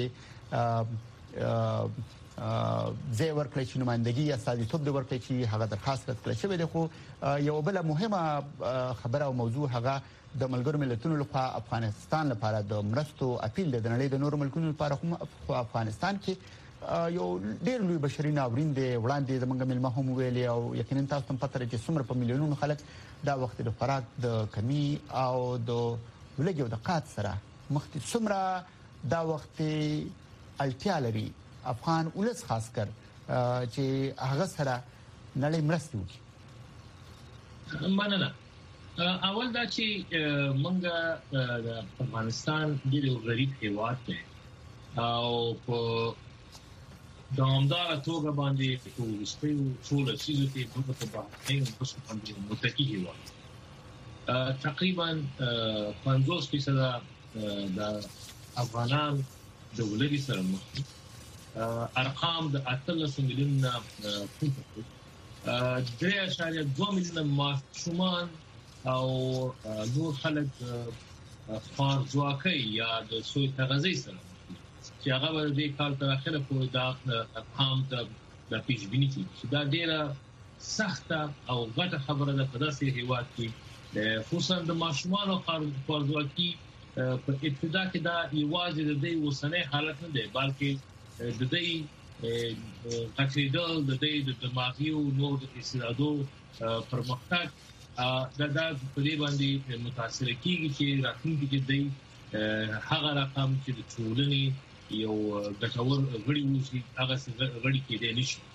د زه ورکړی چې نمائندګي یا استازیتوب د ورکړی چې هغه درخواست کړل شوی دی خو یو بل مهمه خبره او موضوع هغه د ملګرو ملتونو لخوا افغانستان لپاره د مرستو اپیل د نړۍ د نورو ملکونو لپاره هم افغانستان کې یو ډېر لوی بشري ناورین دی وړاندې زموږ ملما هم ویلي او یقینا تاسو هم پته لرئ چې څومره په میلیونونو خلک دا وخت د خوراک د کمی او د ولګي او د قحط سره مخ دي څومره دا وخت اړتیا لري افغان ولس خاص کر چې هغه سره نړۍ مرسته وکړي مننه اول دا چې مونږ د افغانستان ډېر غریب هیواد دی او په د همدغه توګه باندې په وروستیو څو لسیزو کې موږ په باندې په باندې متکی هیواد تقریبا پنځوس فیصد د افغانان د ولري سره مخ دي ارقام د اتلس میلیون نه پورته درې اشاریه دوه میلیون ماشومان او نور خلک خوارځواکۍ یا د سوء تغذیې سره چې هغه د دې کال تر اخره پورې دا ارقام د پیشبیني کیږي دا ډیره سخته او غټه خبره ده په داسې هیواد کې خصوصا د ماشومان او خوارځواکۍ په ابتدا کې دا یوازې د دې وسنۍ حالت نه دی بلکې د دې تقریدل د دې د دماغي او نور استعدادو پرمختګ دا د په دې باندې متاثر کیږي چې راتلونکي کې د هغه رقم چې د ټولنې یو ګټور غړي وشي هغه غړي کې دی نشي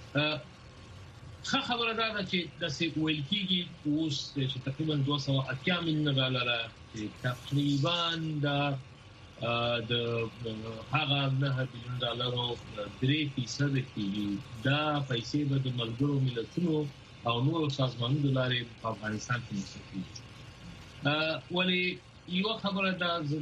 ښه خبره ده چې د سی ویل کېږي اوس چې تقریبا دوه سوه اتیا میلیونه ډالر تقریبا د د هغه نه میلیون ډالرو درې فیصد کې دا پیسې به د ملګرو ملتونو او نور سازمانونو د لارې په افغانستان کې مصرف کیږي ولی یو خبره ده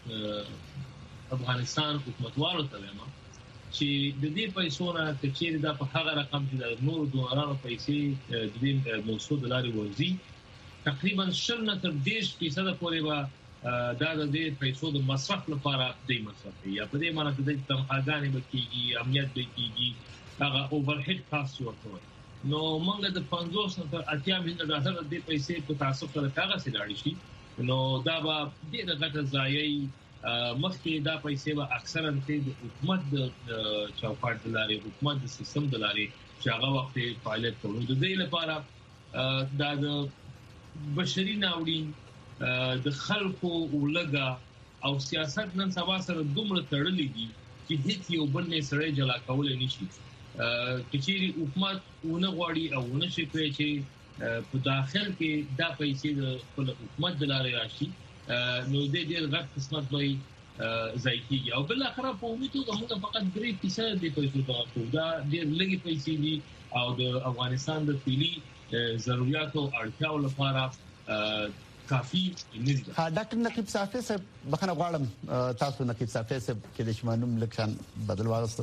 د افغانستان حکومتوالو ته وایم چې د دې پیسو نه کچېر دا په هغه رقم چې د نور دونرانو پیسې د دې موضوع د لارې ورځي تقریبا شل نه تر دېرش فیصد پورې به دا د دې پیسو د مصرف لپاره د مصرف یا په دې معنی چې د تنخواګانې به کېږي امنیت به کېږي هغه اوورهډ کاست ورته نو موږ د پنځوس نه تر اتیا میلیونه ډالر د پیسې په تاسو سره کاغذ لاړ شي نو دا به د غټه ځایي مخکې دا پیسې به اکثرا د حکومت د چوکاټ د لارې حکومت د سیستم د لارې چې هغه وخت فعالیت کوي د دې لپاره دا د بشري ناورین د خلکو ولګه او سیاست نن سبا سره دومره تړلې دي چې هیڅ یو بل نه سره جلا کول نه شي کچېری حکومت ونه غواړي او ونه شي کوي چې په داخل کې دا پیسې د خپل حکومت د لارې راشي نو د دې غټ قسمت به ځای کیږي او بل اخر په امید ته موږ فقط درې فیصد د پیسو ورکو دا ډېر لږی پیسې دي او د افغانستان د فعلی ضرورتو اړتیاو لپاره کافي نه دي. ها ډاکټر نقیب صافی صاحب بخنه غواړم تاسو نقیب صافی صاحب کې د شمانوم لکشان بدل واغستو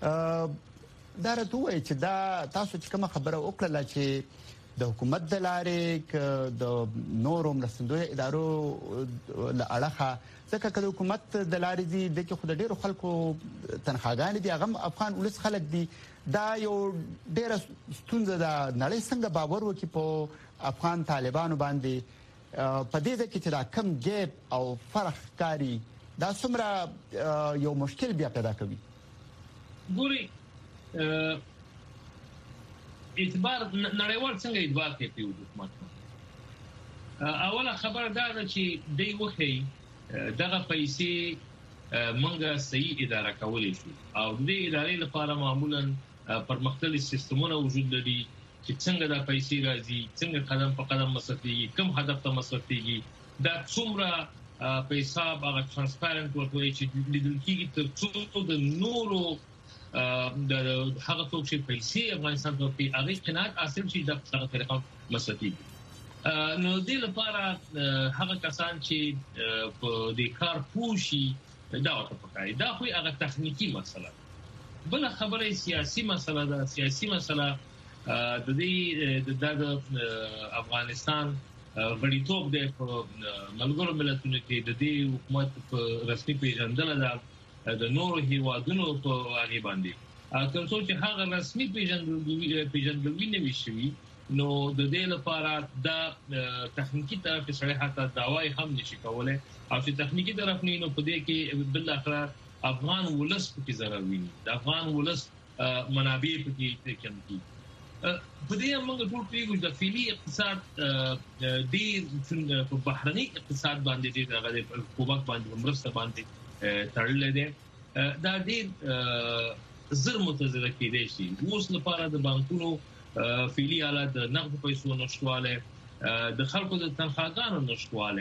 دا راته وایي چې دا تاسو چې کوم خبره وکړه چې د حکومت د لارې ک د نورو مرستندوی ادارو لړخه ځکه چې حکومت د لارې دي د کې خود ډیرو خلکو تنخواګانې دي هغه افغان ولس خلک دي دا یو ډیره ستونزه ده نړۍ څنګه باور وکړي په افغان طالبانو باندې په دې ځکه چې دا کم ګیپ او فرق کاری دا څومره یو مشکل بیا پیدا کوي ګوري اعتبار نړیوال څنګه اعتبار کوي په حکومت اوله خبره دا ده چې دی وخی دغه پیسې منګه صحیح اداره کولې شو او د دې ادارې لپاره معمولا پرمختللي سیستمونه وجود لري چې څنګه دا پیسې راځي څنګه قدم په قدم مصرفيږي کوم هدف ته مصرفيږي دا څومره په حساب هغه ترانسپیرنت ورته چې لیدل کیږي تر څو د نورو د هغه څوک چې پیسې افغانستان ته په هغه قناعت حاصل شي د هغه طریقه مصرفيږي نو د لپاره هغه کسان چې په دې کار پوښي دا ورته پکای دا خو هغه تخنیکی مسله بل خبره سیاسي مسله ده سیاسي مسله د دې د افغانستان غړیتوب د ملګرو ملتونو کې د دې حکومت په رسمي پیژندل ده د نورو هیوادونو په اړه باندې تر څو چې هغه رسمي پیژندل پیژندل نه وشي نو د دې لپاره د تخنیکی طرف سره حتی داوای هم نشي کولای او چې تخنیکی طرف نه نو په دې کې بل اخر افغان ولس په ضرر ویني د افغان ولس منابع په کې کم دي په دې موږ ټول پیږو د فعلی اقتصاد د په بهرني اقتصاد باندې د هغه حکومت باندې مرسته باندې تړلې ده دا د زر متزره کېدې شي اوس لپاره د بانکونو فعلی حالت د نقد پیسو نشټواله د خلکو د تنخواګانو نشټواله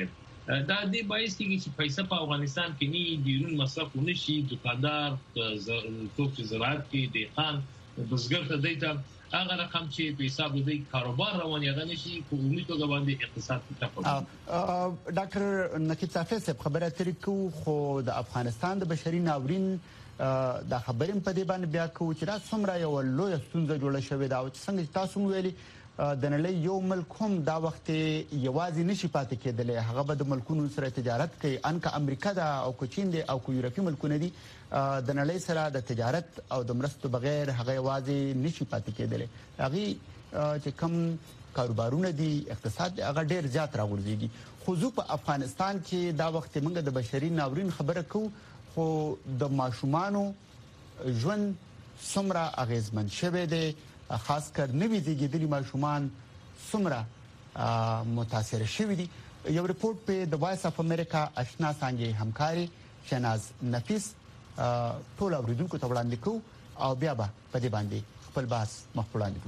دا د بایس کې چې پیسې په افغانستان کې نه بیرون مصرف ونشي دکاندار څوک زراعت کې دهقان بزګر ته دیتا هغه رقم چې په حساب دی کاروبار روان یاد نشي په عمومي توګه باندې اقتصاد ته پکې ډاکټر نقیب صافی صاحب خبره ترې کو خو د افغانستان د بشري ناورین د خبرې په دې باندې بیا کو چې را څومره یو لوی ستونزه جوړه شوې دا چې څنګه تاسو ویلي د نړۍ یو ملک هم دا وخت یوازې نشي پاتې کېدلی هغه به د ملکونو سره تجارت کوي انکه امریکا دا او کوچین دی او کو یورپی ملکونه دي د نړۍ سره د تجارت او د مرستو بغیر هغه یوازې نشي پاتې کېدلی هغه چې کم کاروبارونه دي اقتصاد هغه ډیر زیات راغورځيږي خو زه په افغانستان کې دا وخت موږ د بشري ناورین خبره کوو خو د ماشومانو ژوند څومره اغیزمن شوه دی خاص کر نوی زیږیدلي ماشومان څومره متاثر شوي دي یو ریپورت په د وایس اف امریکا آشنا څنګه همکاري شناز نفیس ټول اوریدونکو ته وړاندې کوو او بیا به په دې باندې خپل باس مخوړاندې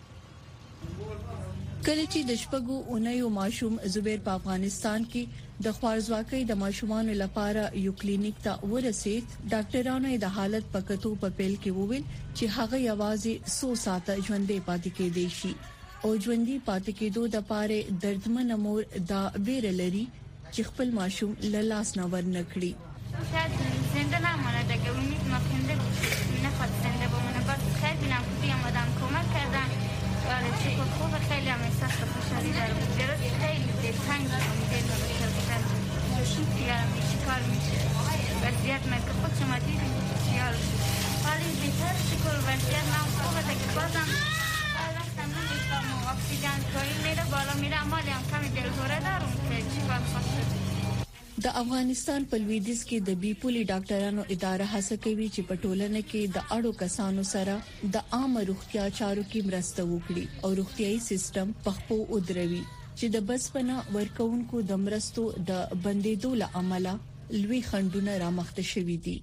کوو کله چې د شپږو اونیو ماشوم زبیر په افغانستان کې د خوارزواکۍ د ماشومان لپاره یو کلینیک ته ورسید ډاکټرانو د حالت په کتو په پیل کې وویل چې هغه یوازې سو ساعته ژوندې پاتې کېدې شي او ژوندې پاتې کېدو د پاره دردمن مور دا ویره لري چې خپل ماشوم له لاس نه ورنکړي شاید زنده نمانه دیگه امید ممکنه نخواد زنده بمونه باز خیلی نمکتی آمدن کمک کردن آره چه خوب خیلی هم احساس خوشحالی دارم درست خیلی دلتنگ شدم دل بخیر بودن یارم چی کار میشه وضعیت من که خود شما دیدیم یار ولی بهتر شکر وضعیت من خوبه تا که بازم وقتم نمیستم و اکسیژن کاری میره بالا میره اما هم کمی دلهوره دارم که چی کار خواسته د افغانستان په لویدیځ کې د بیپولي ډاکټرانو اداره هڅه کوي چې په ټولنه کې د اړو کسانو سره د عام روغتیا چارو کې مرسته وکړي او روغتيایي سیستم په خپل ودروي چې د بسپنا ورکوونکو د مرستو د بندیدو لامل لوی خندونه رامخته شوې دي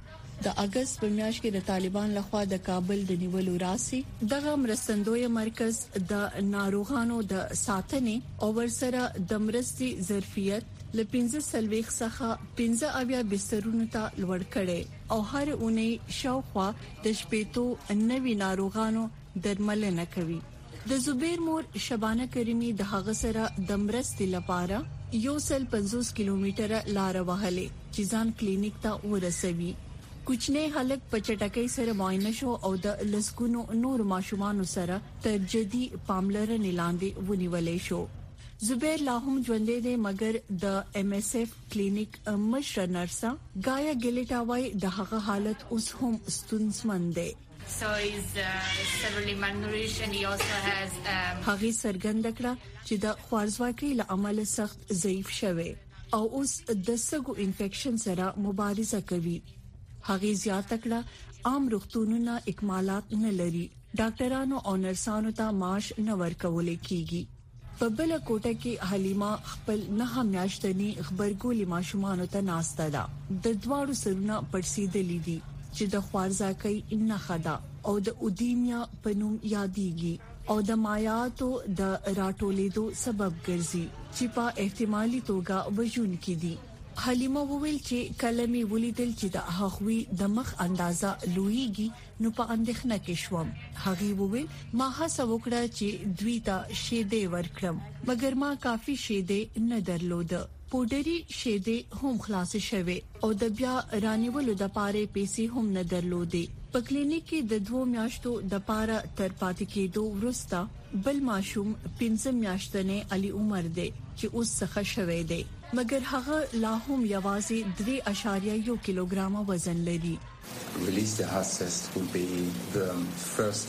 د اگست په میاشت کې د طالبان لخوا د کابل د نیولو راسي دغه مرستندوی مرکز د ناروغانو د ساتنې او ورسره د مرستي ظرفیت لپینځه سلويخ څخه پنځه اویا بسترونو ته لوړ کړي او هر اونۍ شاوخوا د شپېتو نوي ناروغانو درملنه کوي د زبیر مور شبانه کریمی د هغه سره د مرستې لپاره یو سل پنځوس کیلومتره لار وهلې چې ځان کلینیک ته ورسوي کوچنی هلک په چټکۍ سره معاینه شو او د لسګونو نور ماشومان سره تر جدي پاملرنې لاندې ونیولې شو زبیر لا هم ژوندې دي مګر د ام اس اف کلینیک مشر نرسا غایا ګلیټاوای د هغه حالت اوس هم ستونزمند دی So he's uh, severely malnourished and he also has um هغه سرګند کړه چې د خوارزواکۍ له امله سخت ضعیف شوی او اوس د سګو انفیکشن سره مبارزه کوي هغه زیات کړه عام روغتونونو اکمالات نه لري ډاکټرانو او نرسانو ته معاش نه ورکول کیږي په بل کوټه کې حلیمه خپل نه میاشتنی خبرګولي ماشومان ته ناشته ده د دواړو سرونه پړسیدلې دي چې د خوارزاکۍ نه خدا او د اودیمیا په نوم یادېږي او د مایاتو د راټولېدو سبب ګرځي چې په احتمالي توګه وژون کې دي حلیمه وویل چې کلمې ولیدل چې د هغوی د مخ اندازا لویږي نو په اندېښنه کې شوم هغه وویل ما هڅه وکړه چې دوی ته شیدې ورکړم مګر ما کافي شیدې نه درلود پودري شیدې هم خلاص شوه او د بیا رانیولو د پاره پیسې هم نه درلودې په کلینیک کې د دوه میاشتو د پاره تر پاتې کېدو وروسته بل ماشوم پنځه میاشتنه علي عمر دی چې اوس څخه شوه دی مګر هغه لا هم یوازې درې اشاریه یو کیلوګرام وزن لري Release the heart test will be the first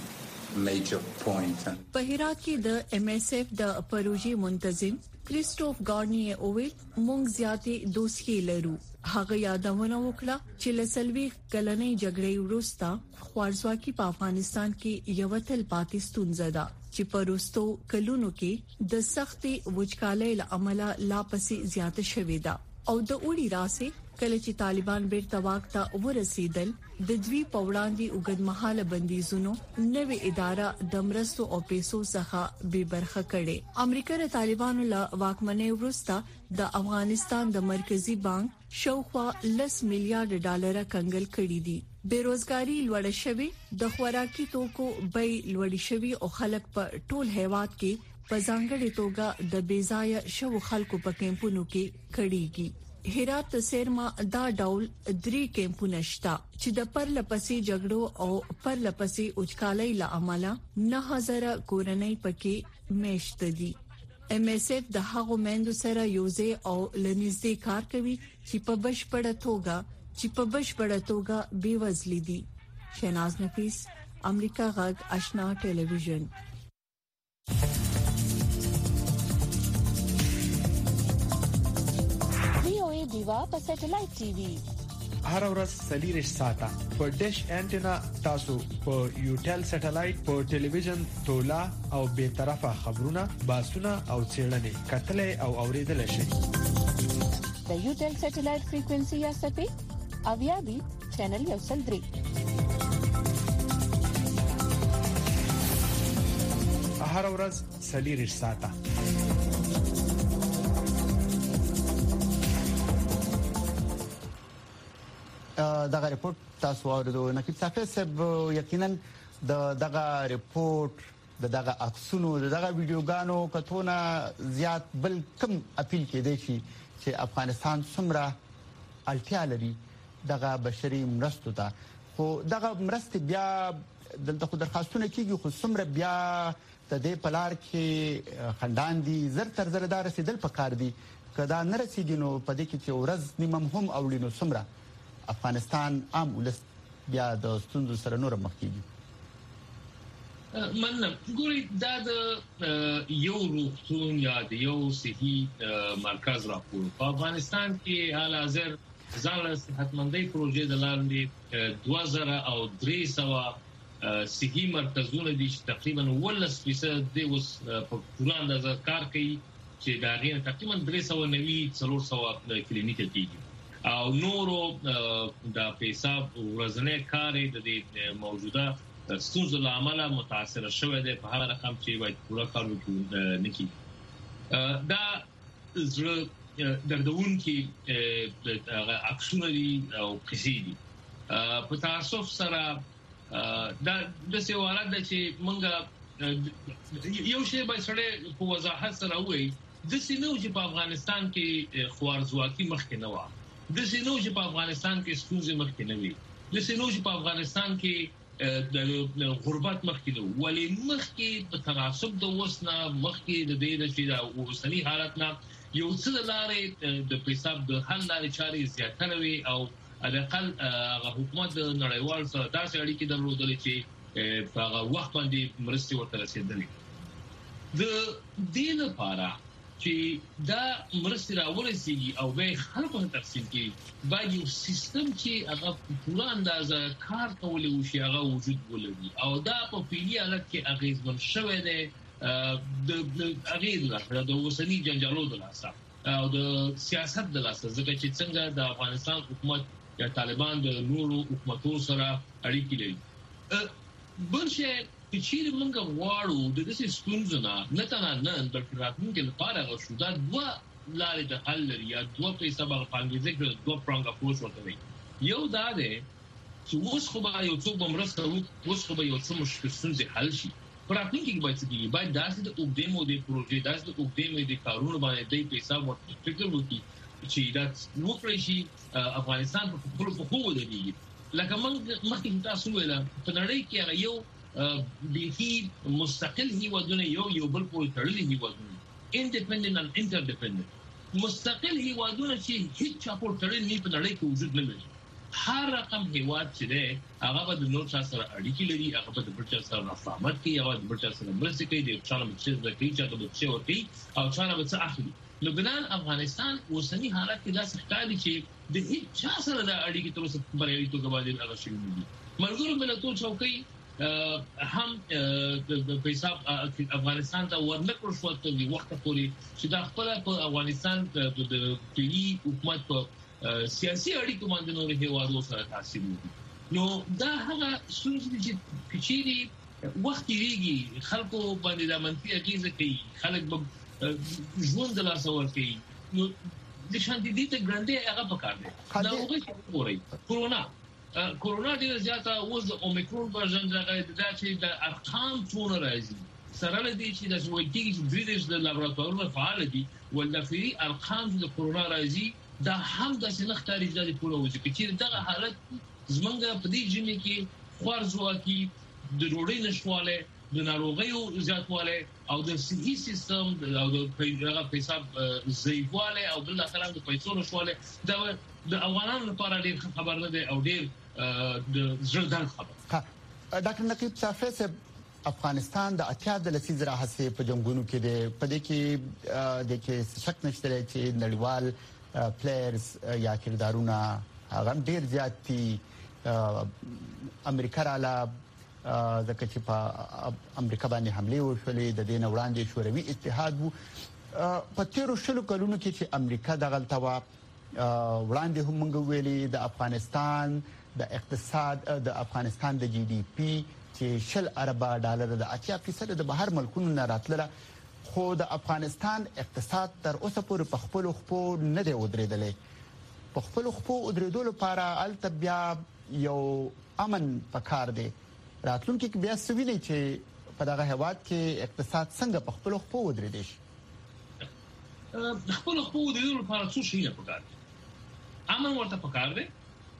and major point. په هرات کې د ام اس اف د پروژې منتظم کریسټوف گارنی اوویل مونږ زیاتې دوسیې لرو هغه یادونه وکړه چې لسلوي کلنۍ جګړې وروسته خوارزواکي په افغانستان کې یو تل پاتې ستونزه ده چې پروستو کلونو کې د سختي وچکالۍ لامل لا پسې زیاته شوې ده او د اوړي راسه کله چې طالبان بیرته واک ته ورسیدل د دوی په وړاندې اوږدمهاله بندیزونو نوې اداره د مرستو او پیسو څخه بې برخه کړي. امریکا د طالبانو له واکمنۍ وروسته د افغانستان د مرکزی بانک شاوخوا لس میلیارډ ډالر کنګل کړي دي. بیروزګاری لوړه شوې، د خوراکي توکو بیې لوړې شوې او خلک په ټول هیواد کې په ځانګړي توګه د بیځایه شو خلکو په کیمپونو کې کړيږي. هرات سیرما دا ډول درې کیمپونه شته چې د پرلپسې جګړو او پرلپسې اوچکالۍ لامل نه هزاره کورنۍ پکې میشت دي. ام اس اف د هغو مندو سره یوځای او لنیزدې کار کوي چې په بشپړه توګه چې په بشپړه توګه بیوزلي دي. شیناز نفیس، امریکا غږ آشنا ټلویزیون. دیوا په سټلایټ ټي وي هر ورځ سلیریش ساته په ډیش انټینا تاسو په یوټل سټلایټ په ټلویزیون تولا او به طرفه خبرونه باسونه او چیرلنې کتلې او اوریدل شي. د یوټل سټلایټ فریکوئنسي یا سپې اویا بي چینل یو سل درې هر ورځ سلیریش ساته. دغه ریپورت تاسو اوریدو. نقیب صافی صاحب یقینا د دغه ریپورت د دغه عکسونو د دغه ویډیوګانو کتونه زیات بل کم اپیل کېدی شي چې افغانستان څومره اړتیا لري دغه بشري مرستو ته. خو دغه مرستې بیا دلته خو درخواستونه کیږي خو څومره بیا د دې پلار کې خندان دي زر تر زر دار رسیدل پکار دي کدا نه رسیدي نو په دې کې چې ورځ نیمه هم اوړي نو څومره افغانستان عام ولس بیا د ستونزو سره نور مخ کیږي. مننه. ګوري دا د یو روغتون یا د یو صحي مرکز راپور په افغانستان کې حال حاضر ځان له صحتمندۍ پروژې د لاندې دوه زره او درې سوه صحي مرکزونه دي چې تقریبا ولس فیصد د اوس په پوره اندازه کار کوي چې دا غیر تقریبا درې سوه نوي څلور سوه کلینیک دي او نورو د پیساب ورځنی کار د دې موجوده ستونزو لامل متاثر شوی دی په هغه رقم چې وایي پوره کار وکړي نه کیږي. دا زړه دردونکي عکسونه دي او قصې دي. په تاسف سره دا د سیوالات د چې مونږ یو شی به سره په وضاحت سره وایي د سینو چې په افغانستان کې خوارزواکي مخکې نه و، د سینو چې په افغانستان کې ستونزې مخکې نه وي، د سینو چې په افغانستان کې د غربت مخکې نه و، ولې مخکې په تناسب د وسنه مخکې د دې چې د اوسنی حالت نه یو څه لارې د پیساب د حل لارې چارې زیاتره وي او اقل هغه حکومت د نړیوال سره داسې اړیکې درلودلې چې په هغه وخت باندې مرستې ورته رسېدلې. د دې لپاره چې دا مرستې راورسیږي او به خلکو ته تقسیم کړي باید یو سیستم چې هغه پوره اندازه کار کولی وشي هغه وجود ولري او دا په فعلي حالت کې اغیزمن شوی دی د اغیز لپاره د اوسني جنجالو د لاسه او د سیاست د لاسه ځکه چې څنګه د افغانستان حکومت یا طالبان د نورو حکومتونو سره اړیکې لري. بل شی چې چیرې موږ غواړو د دې ستونزو نه نه تنه نه بلکې راتلونکي لپاره غوښو دا دوه لارې د حل لري یا دوه پیسې به په انګلیسي کې دوه پرنګ اپروچ ورته وي. یو دا دی چې اوس خو به یو څوک به مرسته وکړي، اوس خو به یو څه مشکل ستونزې حل شي. په راتلونکي کې باید څه کېږي باید داسې د اوږدې مودې پروژې داسې د اوږدې مودې کارونو باندې د پیسې ورته فکر وکړي چې دا وکړي شي افغانستان په خپل پخو ودرېږي. لکه موږ مخکې تاسو ویل په نړۍ کې یو بيخي مستقل هیوادونه یو یو بل پورې تړلي هیوادونه انډیپندنت ان انټرډیپندنت مستقل هیوادونه چې هیڅ چا پورې تړلي نه په نړۍ کې وجود نه لري. هر رقم هیواد چې دی هغه به د نور چا سره اړیکې لري، هغه به د بل چا سره رفاقت کوي، هغه د بل چا سره مرسته کوي، د چا نه څه زده کوي، چا ته به څه ورکوي او چا نه به څه اخلي. نو بنان افغانستان اوسنی حالت کې داسې ښکاري چې د هیڅ چا سره د اړیکې تر اوسه په بریالي توګه باندې هغه شوي نه دي. ملګرو ملتونو چوکۍ هم د پیساب افغانستان ته ورنکړ شو تر وخت پورې چې دا خپل په افغانستان د فعلي حکومت په سیاسي اړیکو باندې نور هیوادو سره تاثیر وکړي. نو دا هغه ستونزې چې کچيري وخت یېږي خلکو باندې د منفي اغیزه کوي، خلک به ژوند د لاس ورکوي. نو د شانتي دي ته ګرانډي هغه پکار دی. دا وګورئ کوري کورونا کورونا ډیر زیاته اوس د اومیکرون ورژن دغه د چې د ارقام څونه راځي سره لدی چې د وایي چې بریډرز د لابراتوارونو فعال دي ولدفري ارقام د کورونا راځي دا هم د سنختاري ځای پوره وځي چې دغه حالت زمونږ په دې جمع کې خورځوا کې د ډوډۍ نشواله د ناروغیو زیاتواله او د صحي سیستم او د پیسې ضعیفواله او بل اخر د پیسو نشواله دا د افغانانو لپاره ډېر خبر نه دی او ډېر د زړه درد خبر. ډاکټر نقیب صافی صاحب افغانستان د اتیا د لسیز راهسه په جنگونو کې دی په دې کې د کې شک نشته چې نړیوال پلیئرز یا کردارونه هغه ډېر زیات دي. امریکا رااله ځکه چې په امریکا باندې حمله وشولې د دې نه وړاندې شوروي اتحاد وو په تیرو شلو کلونو کې چې امریکا دغه توا وړاندې هم موږ ویلي د افغانستان د اقتصاد د افغانستان د جی ډي پی چې شل اربه ډالر د اتیا فیصد د بهر ملکونو نه راتله خو د افغانستان اقتصاد تر اوسه پورې په خپل خپو نه دی ودرېدلی. په خپل خپو ودرېدو لپاره الته بیا یو امن پکار دی. راتلونکي کې بیا سوینه چې په دغه هواد کې اقتصاد څنګه په خپل خپو ودرېدي شي. خپل خپو ودرېدو لپاره څه شي نه پکار دی. امن ورته پکار دی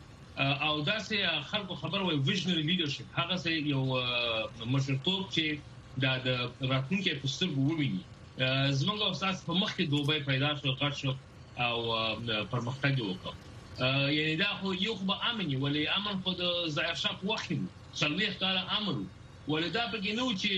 او داسې خلکو خبر وي ویژنري لیدرشپ هغه سه یو مشرتوب چې دا د راتلونکي په سترګو وویني. زمونږ استاد په مخ کې دوبه پیدا شو غټ شو او پرمختګ وکړ. یعنی دا خو یو خو به امن ولی امن خو د ظاهر شپ وخت څلوي ښکارا امر ولدا په کې نو چې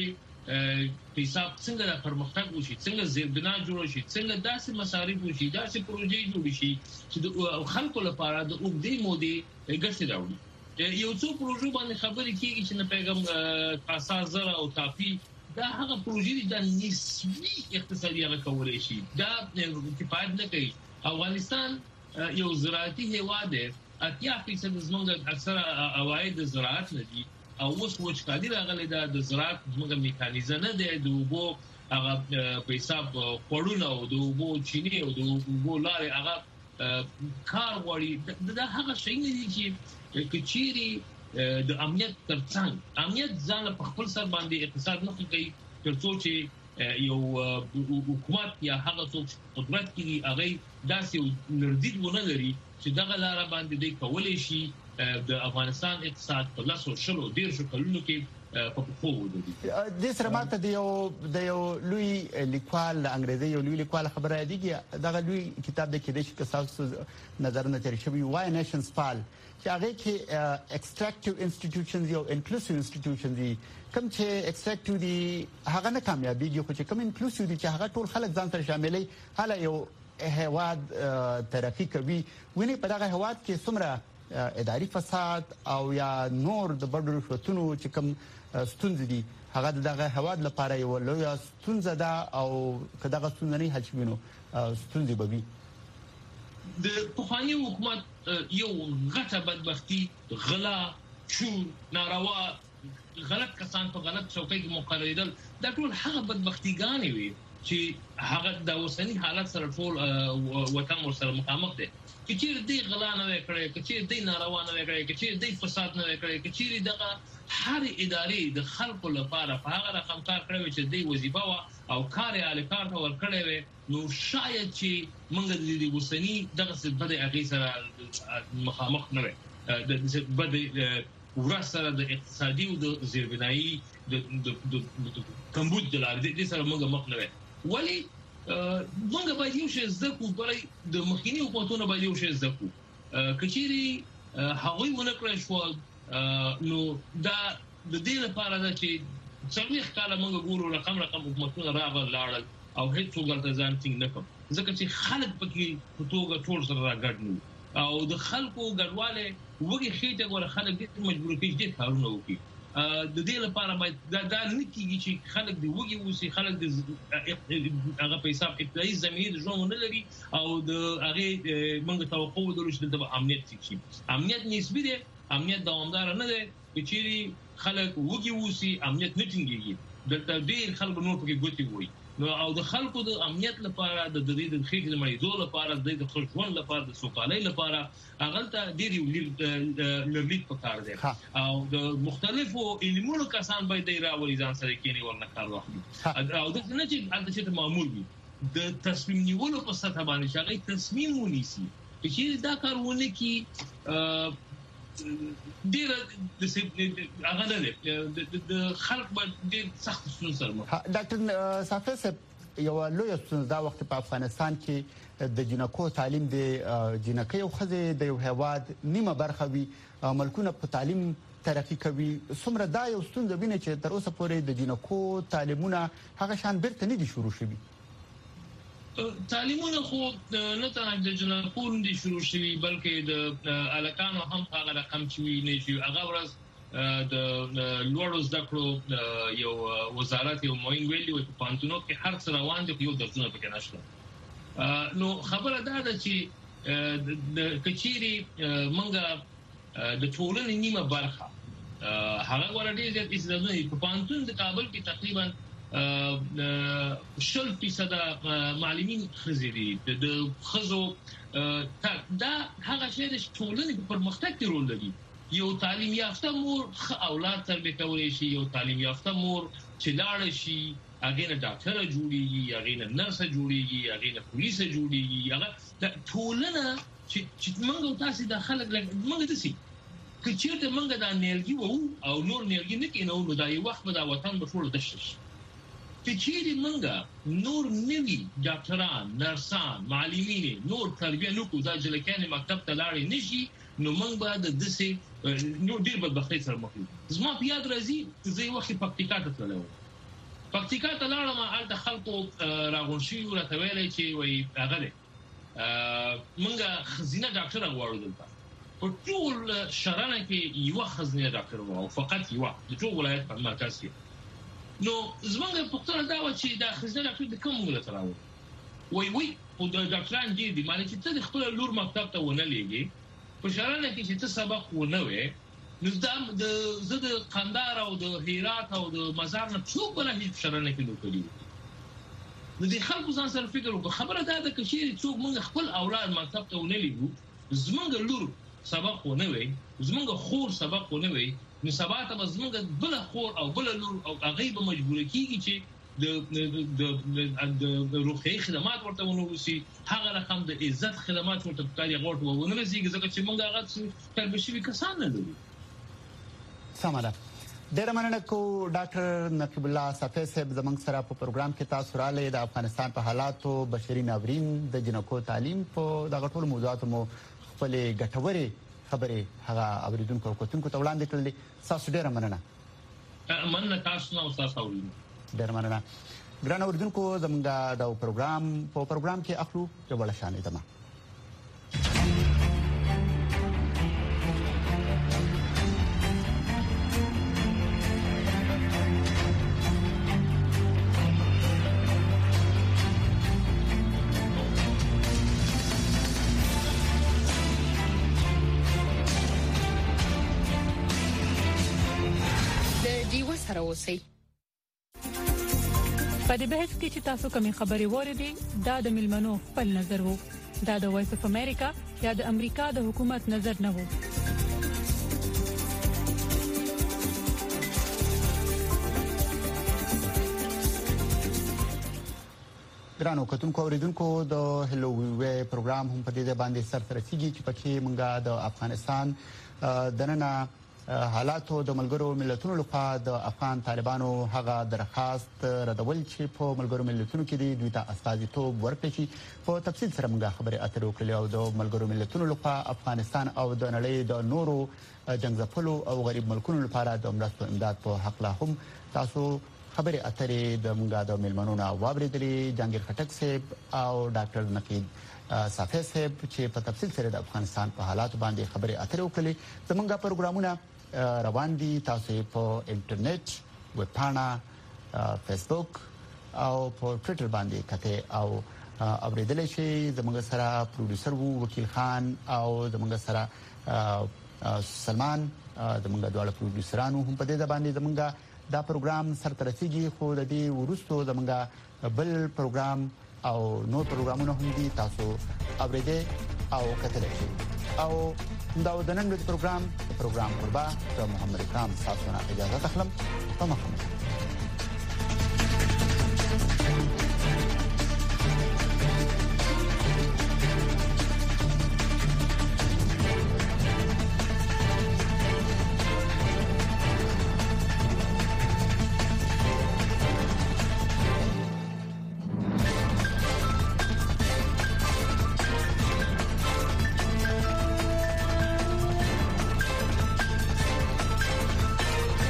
حساب څنګه د پرمختګ وشي څنګه زیربنا جوړ شي څنګه داسې مصارف وشي داسې پروژې جوړ شي چې د خلکو لپاره د اوږدې مودې ګټه راوړي. یو څو پروژې باندې خبرې کیږي چې نه پیغام اساس زرا او تافي دا هغه پروژې د نسبی اقتصادي هغه کولای شي دا کفایت نه کوي. افغانستان یو زراعتي هیواد دی اتیا فیصد زموږ اکثره عواید زراعت نه دي او اوس وچکالي راغلي دا د زراعت زموږ میکانیزم نه دی د وبو هغه په حساب خورونه او د وبو چینه او د وبو لارې هغه کار وړي دا هغه شی نه دي چې کچيري د امنیت ترڅنګ امنیت ځان په خپل سر باندې اقتصاد نه کوي ترڅو چې یو حکومت یا هغه څوک قدرت کې هغه داسې نردید ونه لري چې دغه لار باندې د کولې شي د افغانستان اقتصاد په لاسو شلو ډیر شو کلونو کې په پخو ودی. د سره ماته د یو د یو لوی لیکوال انګریزي یو لوی لیکوال خبره دی دغه لوی کتاب د کې د تاسو نظر نه تر شوی وای نیشنز فال چې هغه کې ایکستراکټیو انسټیټیوشنز یو انکلوسیو انسټیټیوشنز دي کوم چې ایکستراکټیو دي هغه نه کامیابیږي خو چې کوم انکلوسیو دي چې هغه ټول خلک ځان سره شاملې حاله یو هواد ترقی کوي. ونی په دغه هواد کې څومره اداري فساد او یا نور د بدو رشوتونو چې کوم ستونزې دي هغه دغه هواد لپاره یو لوی ستونزه ده او کداغه ستونزه نه حل شوینو ستونزې به وي. د پخوانی حکومت یو غټه بدبختی غلا چور ناروا غلط کسان په غلط څوکۍ کې مقرریدل دا ټول هغه بدبختیګانې وي چې هغه د اوسنی حالت سره ټول وطن سره مخامخ دي. کچیر دی غلا نه وکړي کچیر دی ناروا نه وکړي کچیر دی فساد نه وکړي کچیر دغه هر ادارې د خلکو لپاره په هغه رقم کار کړی چې دی وظیفه وا او کار یې الکار ته ور کړی وي نو شاید چې موږ د دې وسنی دغه څه بده هغه سره مخامخ نه وي د بده ورځ سره د اقتصادي او د زیربنایي د کمبود د لارې د سره موږ مخ نه وي. ولی موږ باید یو شی زده کوو برای د مخکینی حکومتونو باید یو شی زده کوو کچيري هغوی ونه کړی شو نو دا د دې لپاره دا چې څلوي ښکاله موږ ګورو رقم رقم حکومتونه راغل لاړل او هیڅ څوک ته ځان ټینګ نه کوي ځکه چې خلک پکې په توګه ټول سره راګډ نو او د خلکو ګډواله وګي خېټه ګور خلک دې مجبور کیږي چې کارونه وکړي د دې لپاره باید دا د نکیږي چې خلک د وګي وسی خلک د هغه په حساب ابتدایي زمینه د ژوند نه لري او د هغه موږ توقع ولرو چې د امنیت شي امنیت نسبی دی امنیت دوامدار نه دی چې خلک وګي وسی امنیت نه ټینګيږي دلته ډیر خلک نور پکې ګوتی وي نو او د خلکو د امنیت لپاره د دې د خېټې د مریضو لپاره د خلکو ژوند لپاره د سوکالۍ لپاره هغه ته ډیر لرلید پکار دی او د مختلفو علمونو کسان باید راولي ځان سره کېنی ورنه کار واخلي او د نه چې د چې معمول وي د تصمیم نیولو په سطح باندې شغې تصمیم ونیسي چې دا کارونه کې ډیر د هغه نه د خلک باندې ډیر سخت ستونزې سره مخ ډاکټر صافی صاحب یو لوی ستونزه دا وخت په افغانستان کې د جنکو تعلیم د جنکې او خزې د یو هواد نیمه برخه وي ملکونه په تعلیم ترقی کوي څومره دا یو ستونزه ویني چې تر اوسه پورې د جنکو تعلیمونه هغه شان بیرته نه دي شروع شوي تعلیمونه خو نه تنه د جنکو دي شروع شوي بلکې د الکانو هم هغه رقم چې نه شي هغه ورځ د لوړو زده کړو یو وزارت یو موین ویلي په پانتونو کې هر څه روان دي یو درسونه پکې نشته نو خبره دا ده چې د کچيري منګه د ټولنې نیمه برخه هغه ورته د استعدادونو په پانتون د کابل کې تقریبا شل فیصد معلمین خزيري د خزو دا هغه شی د ټولنې په پرمختګ کې رول لري یو تعلیم یافته مور اولاد تربیه کولای شي یو تعلیم یافته مور چې لاړ شي هغه نه ډاکټر جوړیږي هغه نه نرس جوړیږي هغه نه پولیس جوړیږي هغه ټولنه چې موږ تاسو د خلک موږ دسي که چیرته موږ د انرژي وو او نور انرژي نه کینو نو دا یو وخت به دا وطن به ټول دشش چې چیرې موږ نور نوي ډاکټران نرسان معلمین نور تربیه نکو دا جلکان مکتب ته لاړ نشي نو موږ به د دسه نو ډیر بدبختۍ سره مخ یو زما په یاد راځي زه وخت پکتیکا ته تلم پکتیکا ته لاړم هلته خلکو راغون شي او راته ویل چې وای هغه ده موږ خزینه ډاکټر غواړو دلته په ټول شرانه کې یو خزینه ډاکټر وو فقط یو د ټول ولایت په مرکز کې نو زمونږ په خپل دا و چې دا خزینه ډاکټر د کوم ولایت راوړو وای وای او د ډاکټران دي د معنی چې ته خپل لور مکتب ته ونه لېږي په شرانه کې چې ته سبق ونه وې نو دا د زه د قندهار او د هرات او د مزار نه څوک بل هیڅ شرانه کې نو کړی نو د خلکو ځان سره فکر وکړه خبره دا ده چې څوک موږ خپل اولاد مکتب ته ونه لېږو زمونږ لور سبق ونه وې زمونږ خور سبق ونه وې نو سبا ته زمونږ بل خور او بل لور او هغه به مجبور کیږي چې د د د روغتي خدمات ورته ونوسي هغه رقم د عزت خدمات ورته کاری غوړ ونه رسیږي ځکه چې موږ هغه تربیشي کسان نه لرو سماده ډېر مننه کو ډاکټر نقیب الله صافی صاحب زمنګ سره په پروګرام کې تاسو را لید افغانستان په حالاتو بشري ناورین د جنکو تعلیم په دغه ټول موضوعات مو خپل ګټوري خبره هغه اوریدونکو کوتونکو ته وړاندې کړل تاسو ډېر مننه مننه تاسو نو تاسو اورئ ډېر مننه ګران اوریدونکو زموږ د پروګرام په پروګرام کې اخلو یو بل شان دمه د دیو سره اوسئ په دې بحث کې چې تاسو کومې خبرې وریدي دا د ملمنو خپل نظر وو دا د وایس اف امریکا یا د امریکا د حکومت نظر نه وو ګرانو کتونکو اوریدونکو د هلو وی پروګرام هم په دې باندې سر ترسيږي چې پکې مونږه د افغانستان دننه حالاتو د ملګرو ملتونو لخوا د افغان طالبانو هغه درخواست ردول چې په ملګرو ملتونو کې د دوی ته استازیتوب ورکړي چې په تفصیل سره موږ خبرې اترې وکړې او د ملګرو ملتونو لخوا افغانستان او د نړۍ د نورو جنگځپلو او غریب ملکونو لپاره د مرستو امداد په حق لا هم تاسو خبرې اترې د موږ د ملمنونو واوریدلې جنگیر خټک صاحب او ډاکټر نقیب صافی صاحب چې په تفصیل سره د افغانستان په حالات باندې خبرې اترې وکړې زموږ پروګرامونه روان دي. تاسو په انټرنیټ، ویب پاڼه، فیسبوک او په ټوئیټر باندې کته او اوریدل شي. زموږ سره پروډوسر وو وکیل خان او زموږ سره سلمان، زموږ دواړه پروډوسرانو هم په دې باندې زموږ دا پروګرام سره ترسيږي. خو د دې ورستو زموږ بل پروګرام او نور پروګرامونه هم دي، تاسو اوریدل او کتل شي. او دا د نن ورځې پروګرام پروګرام قربا د محمد اکرام تاسو نه اجازه تخلم. په مخه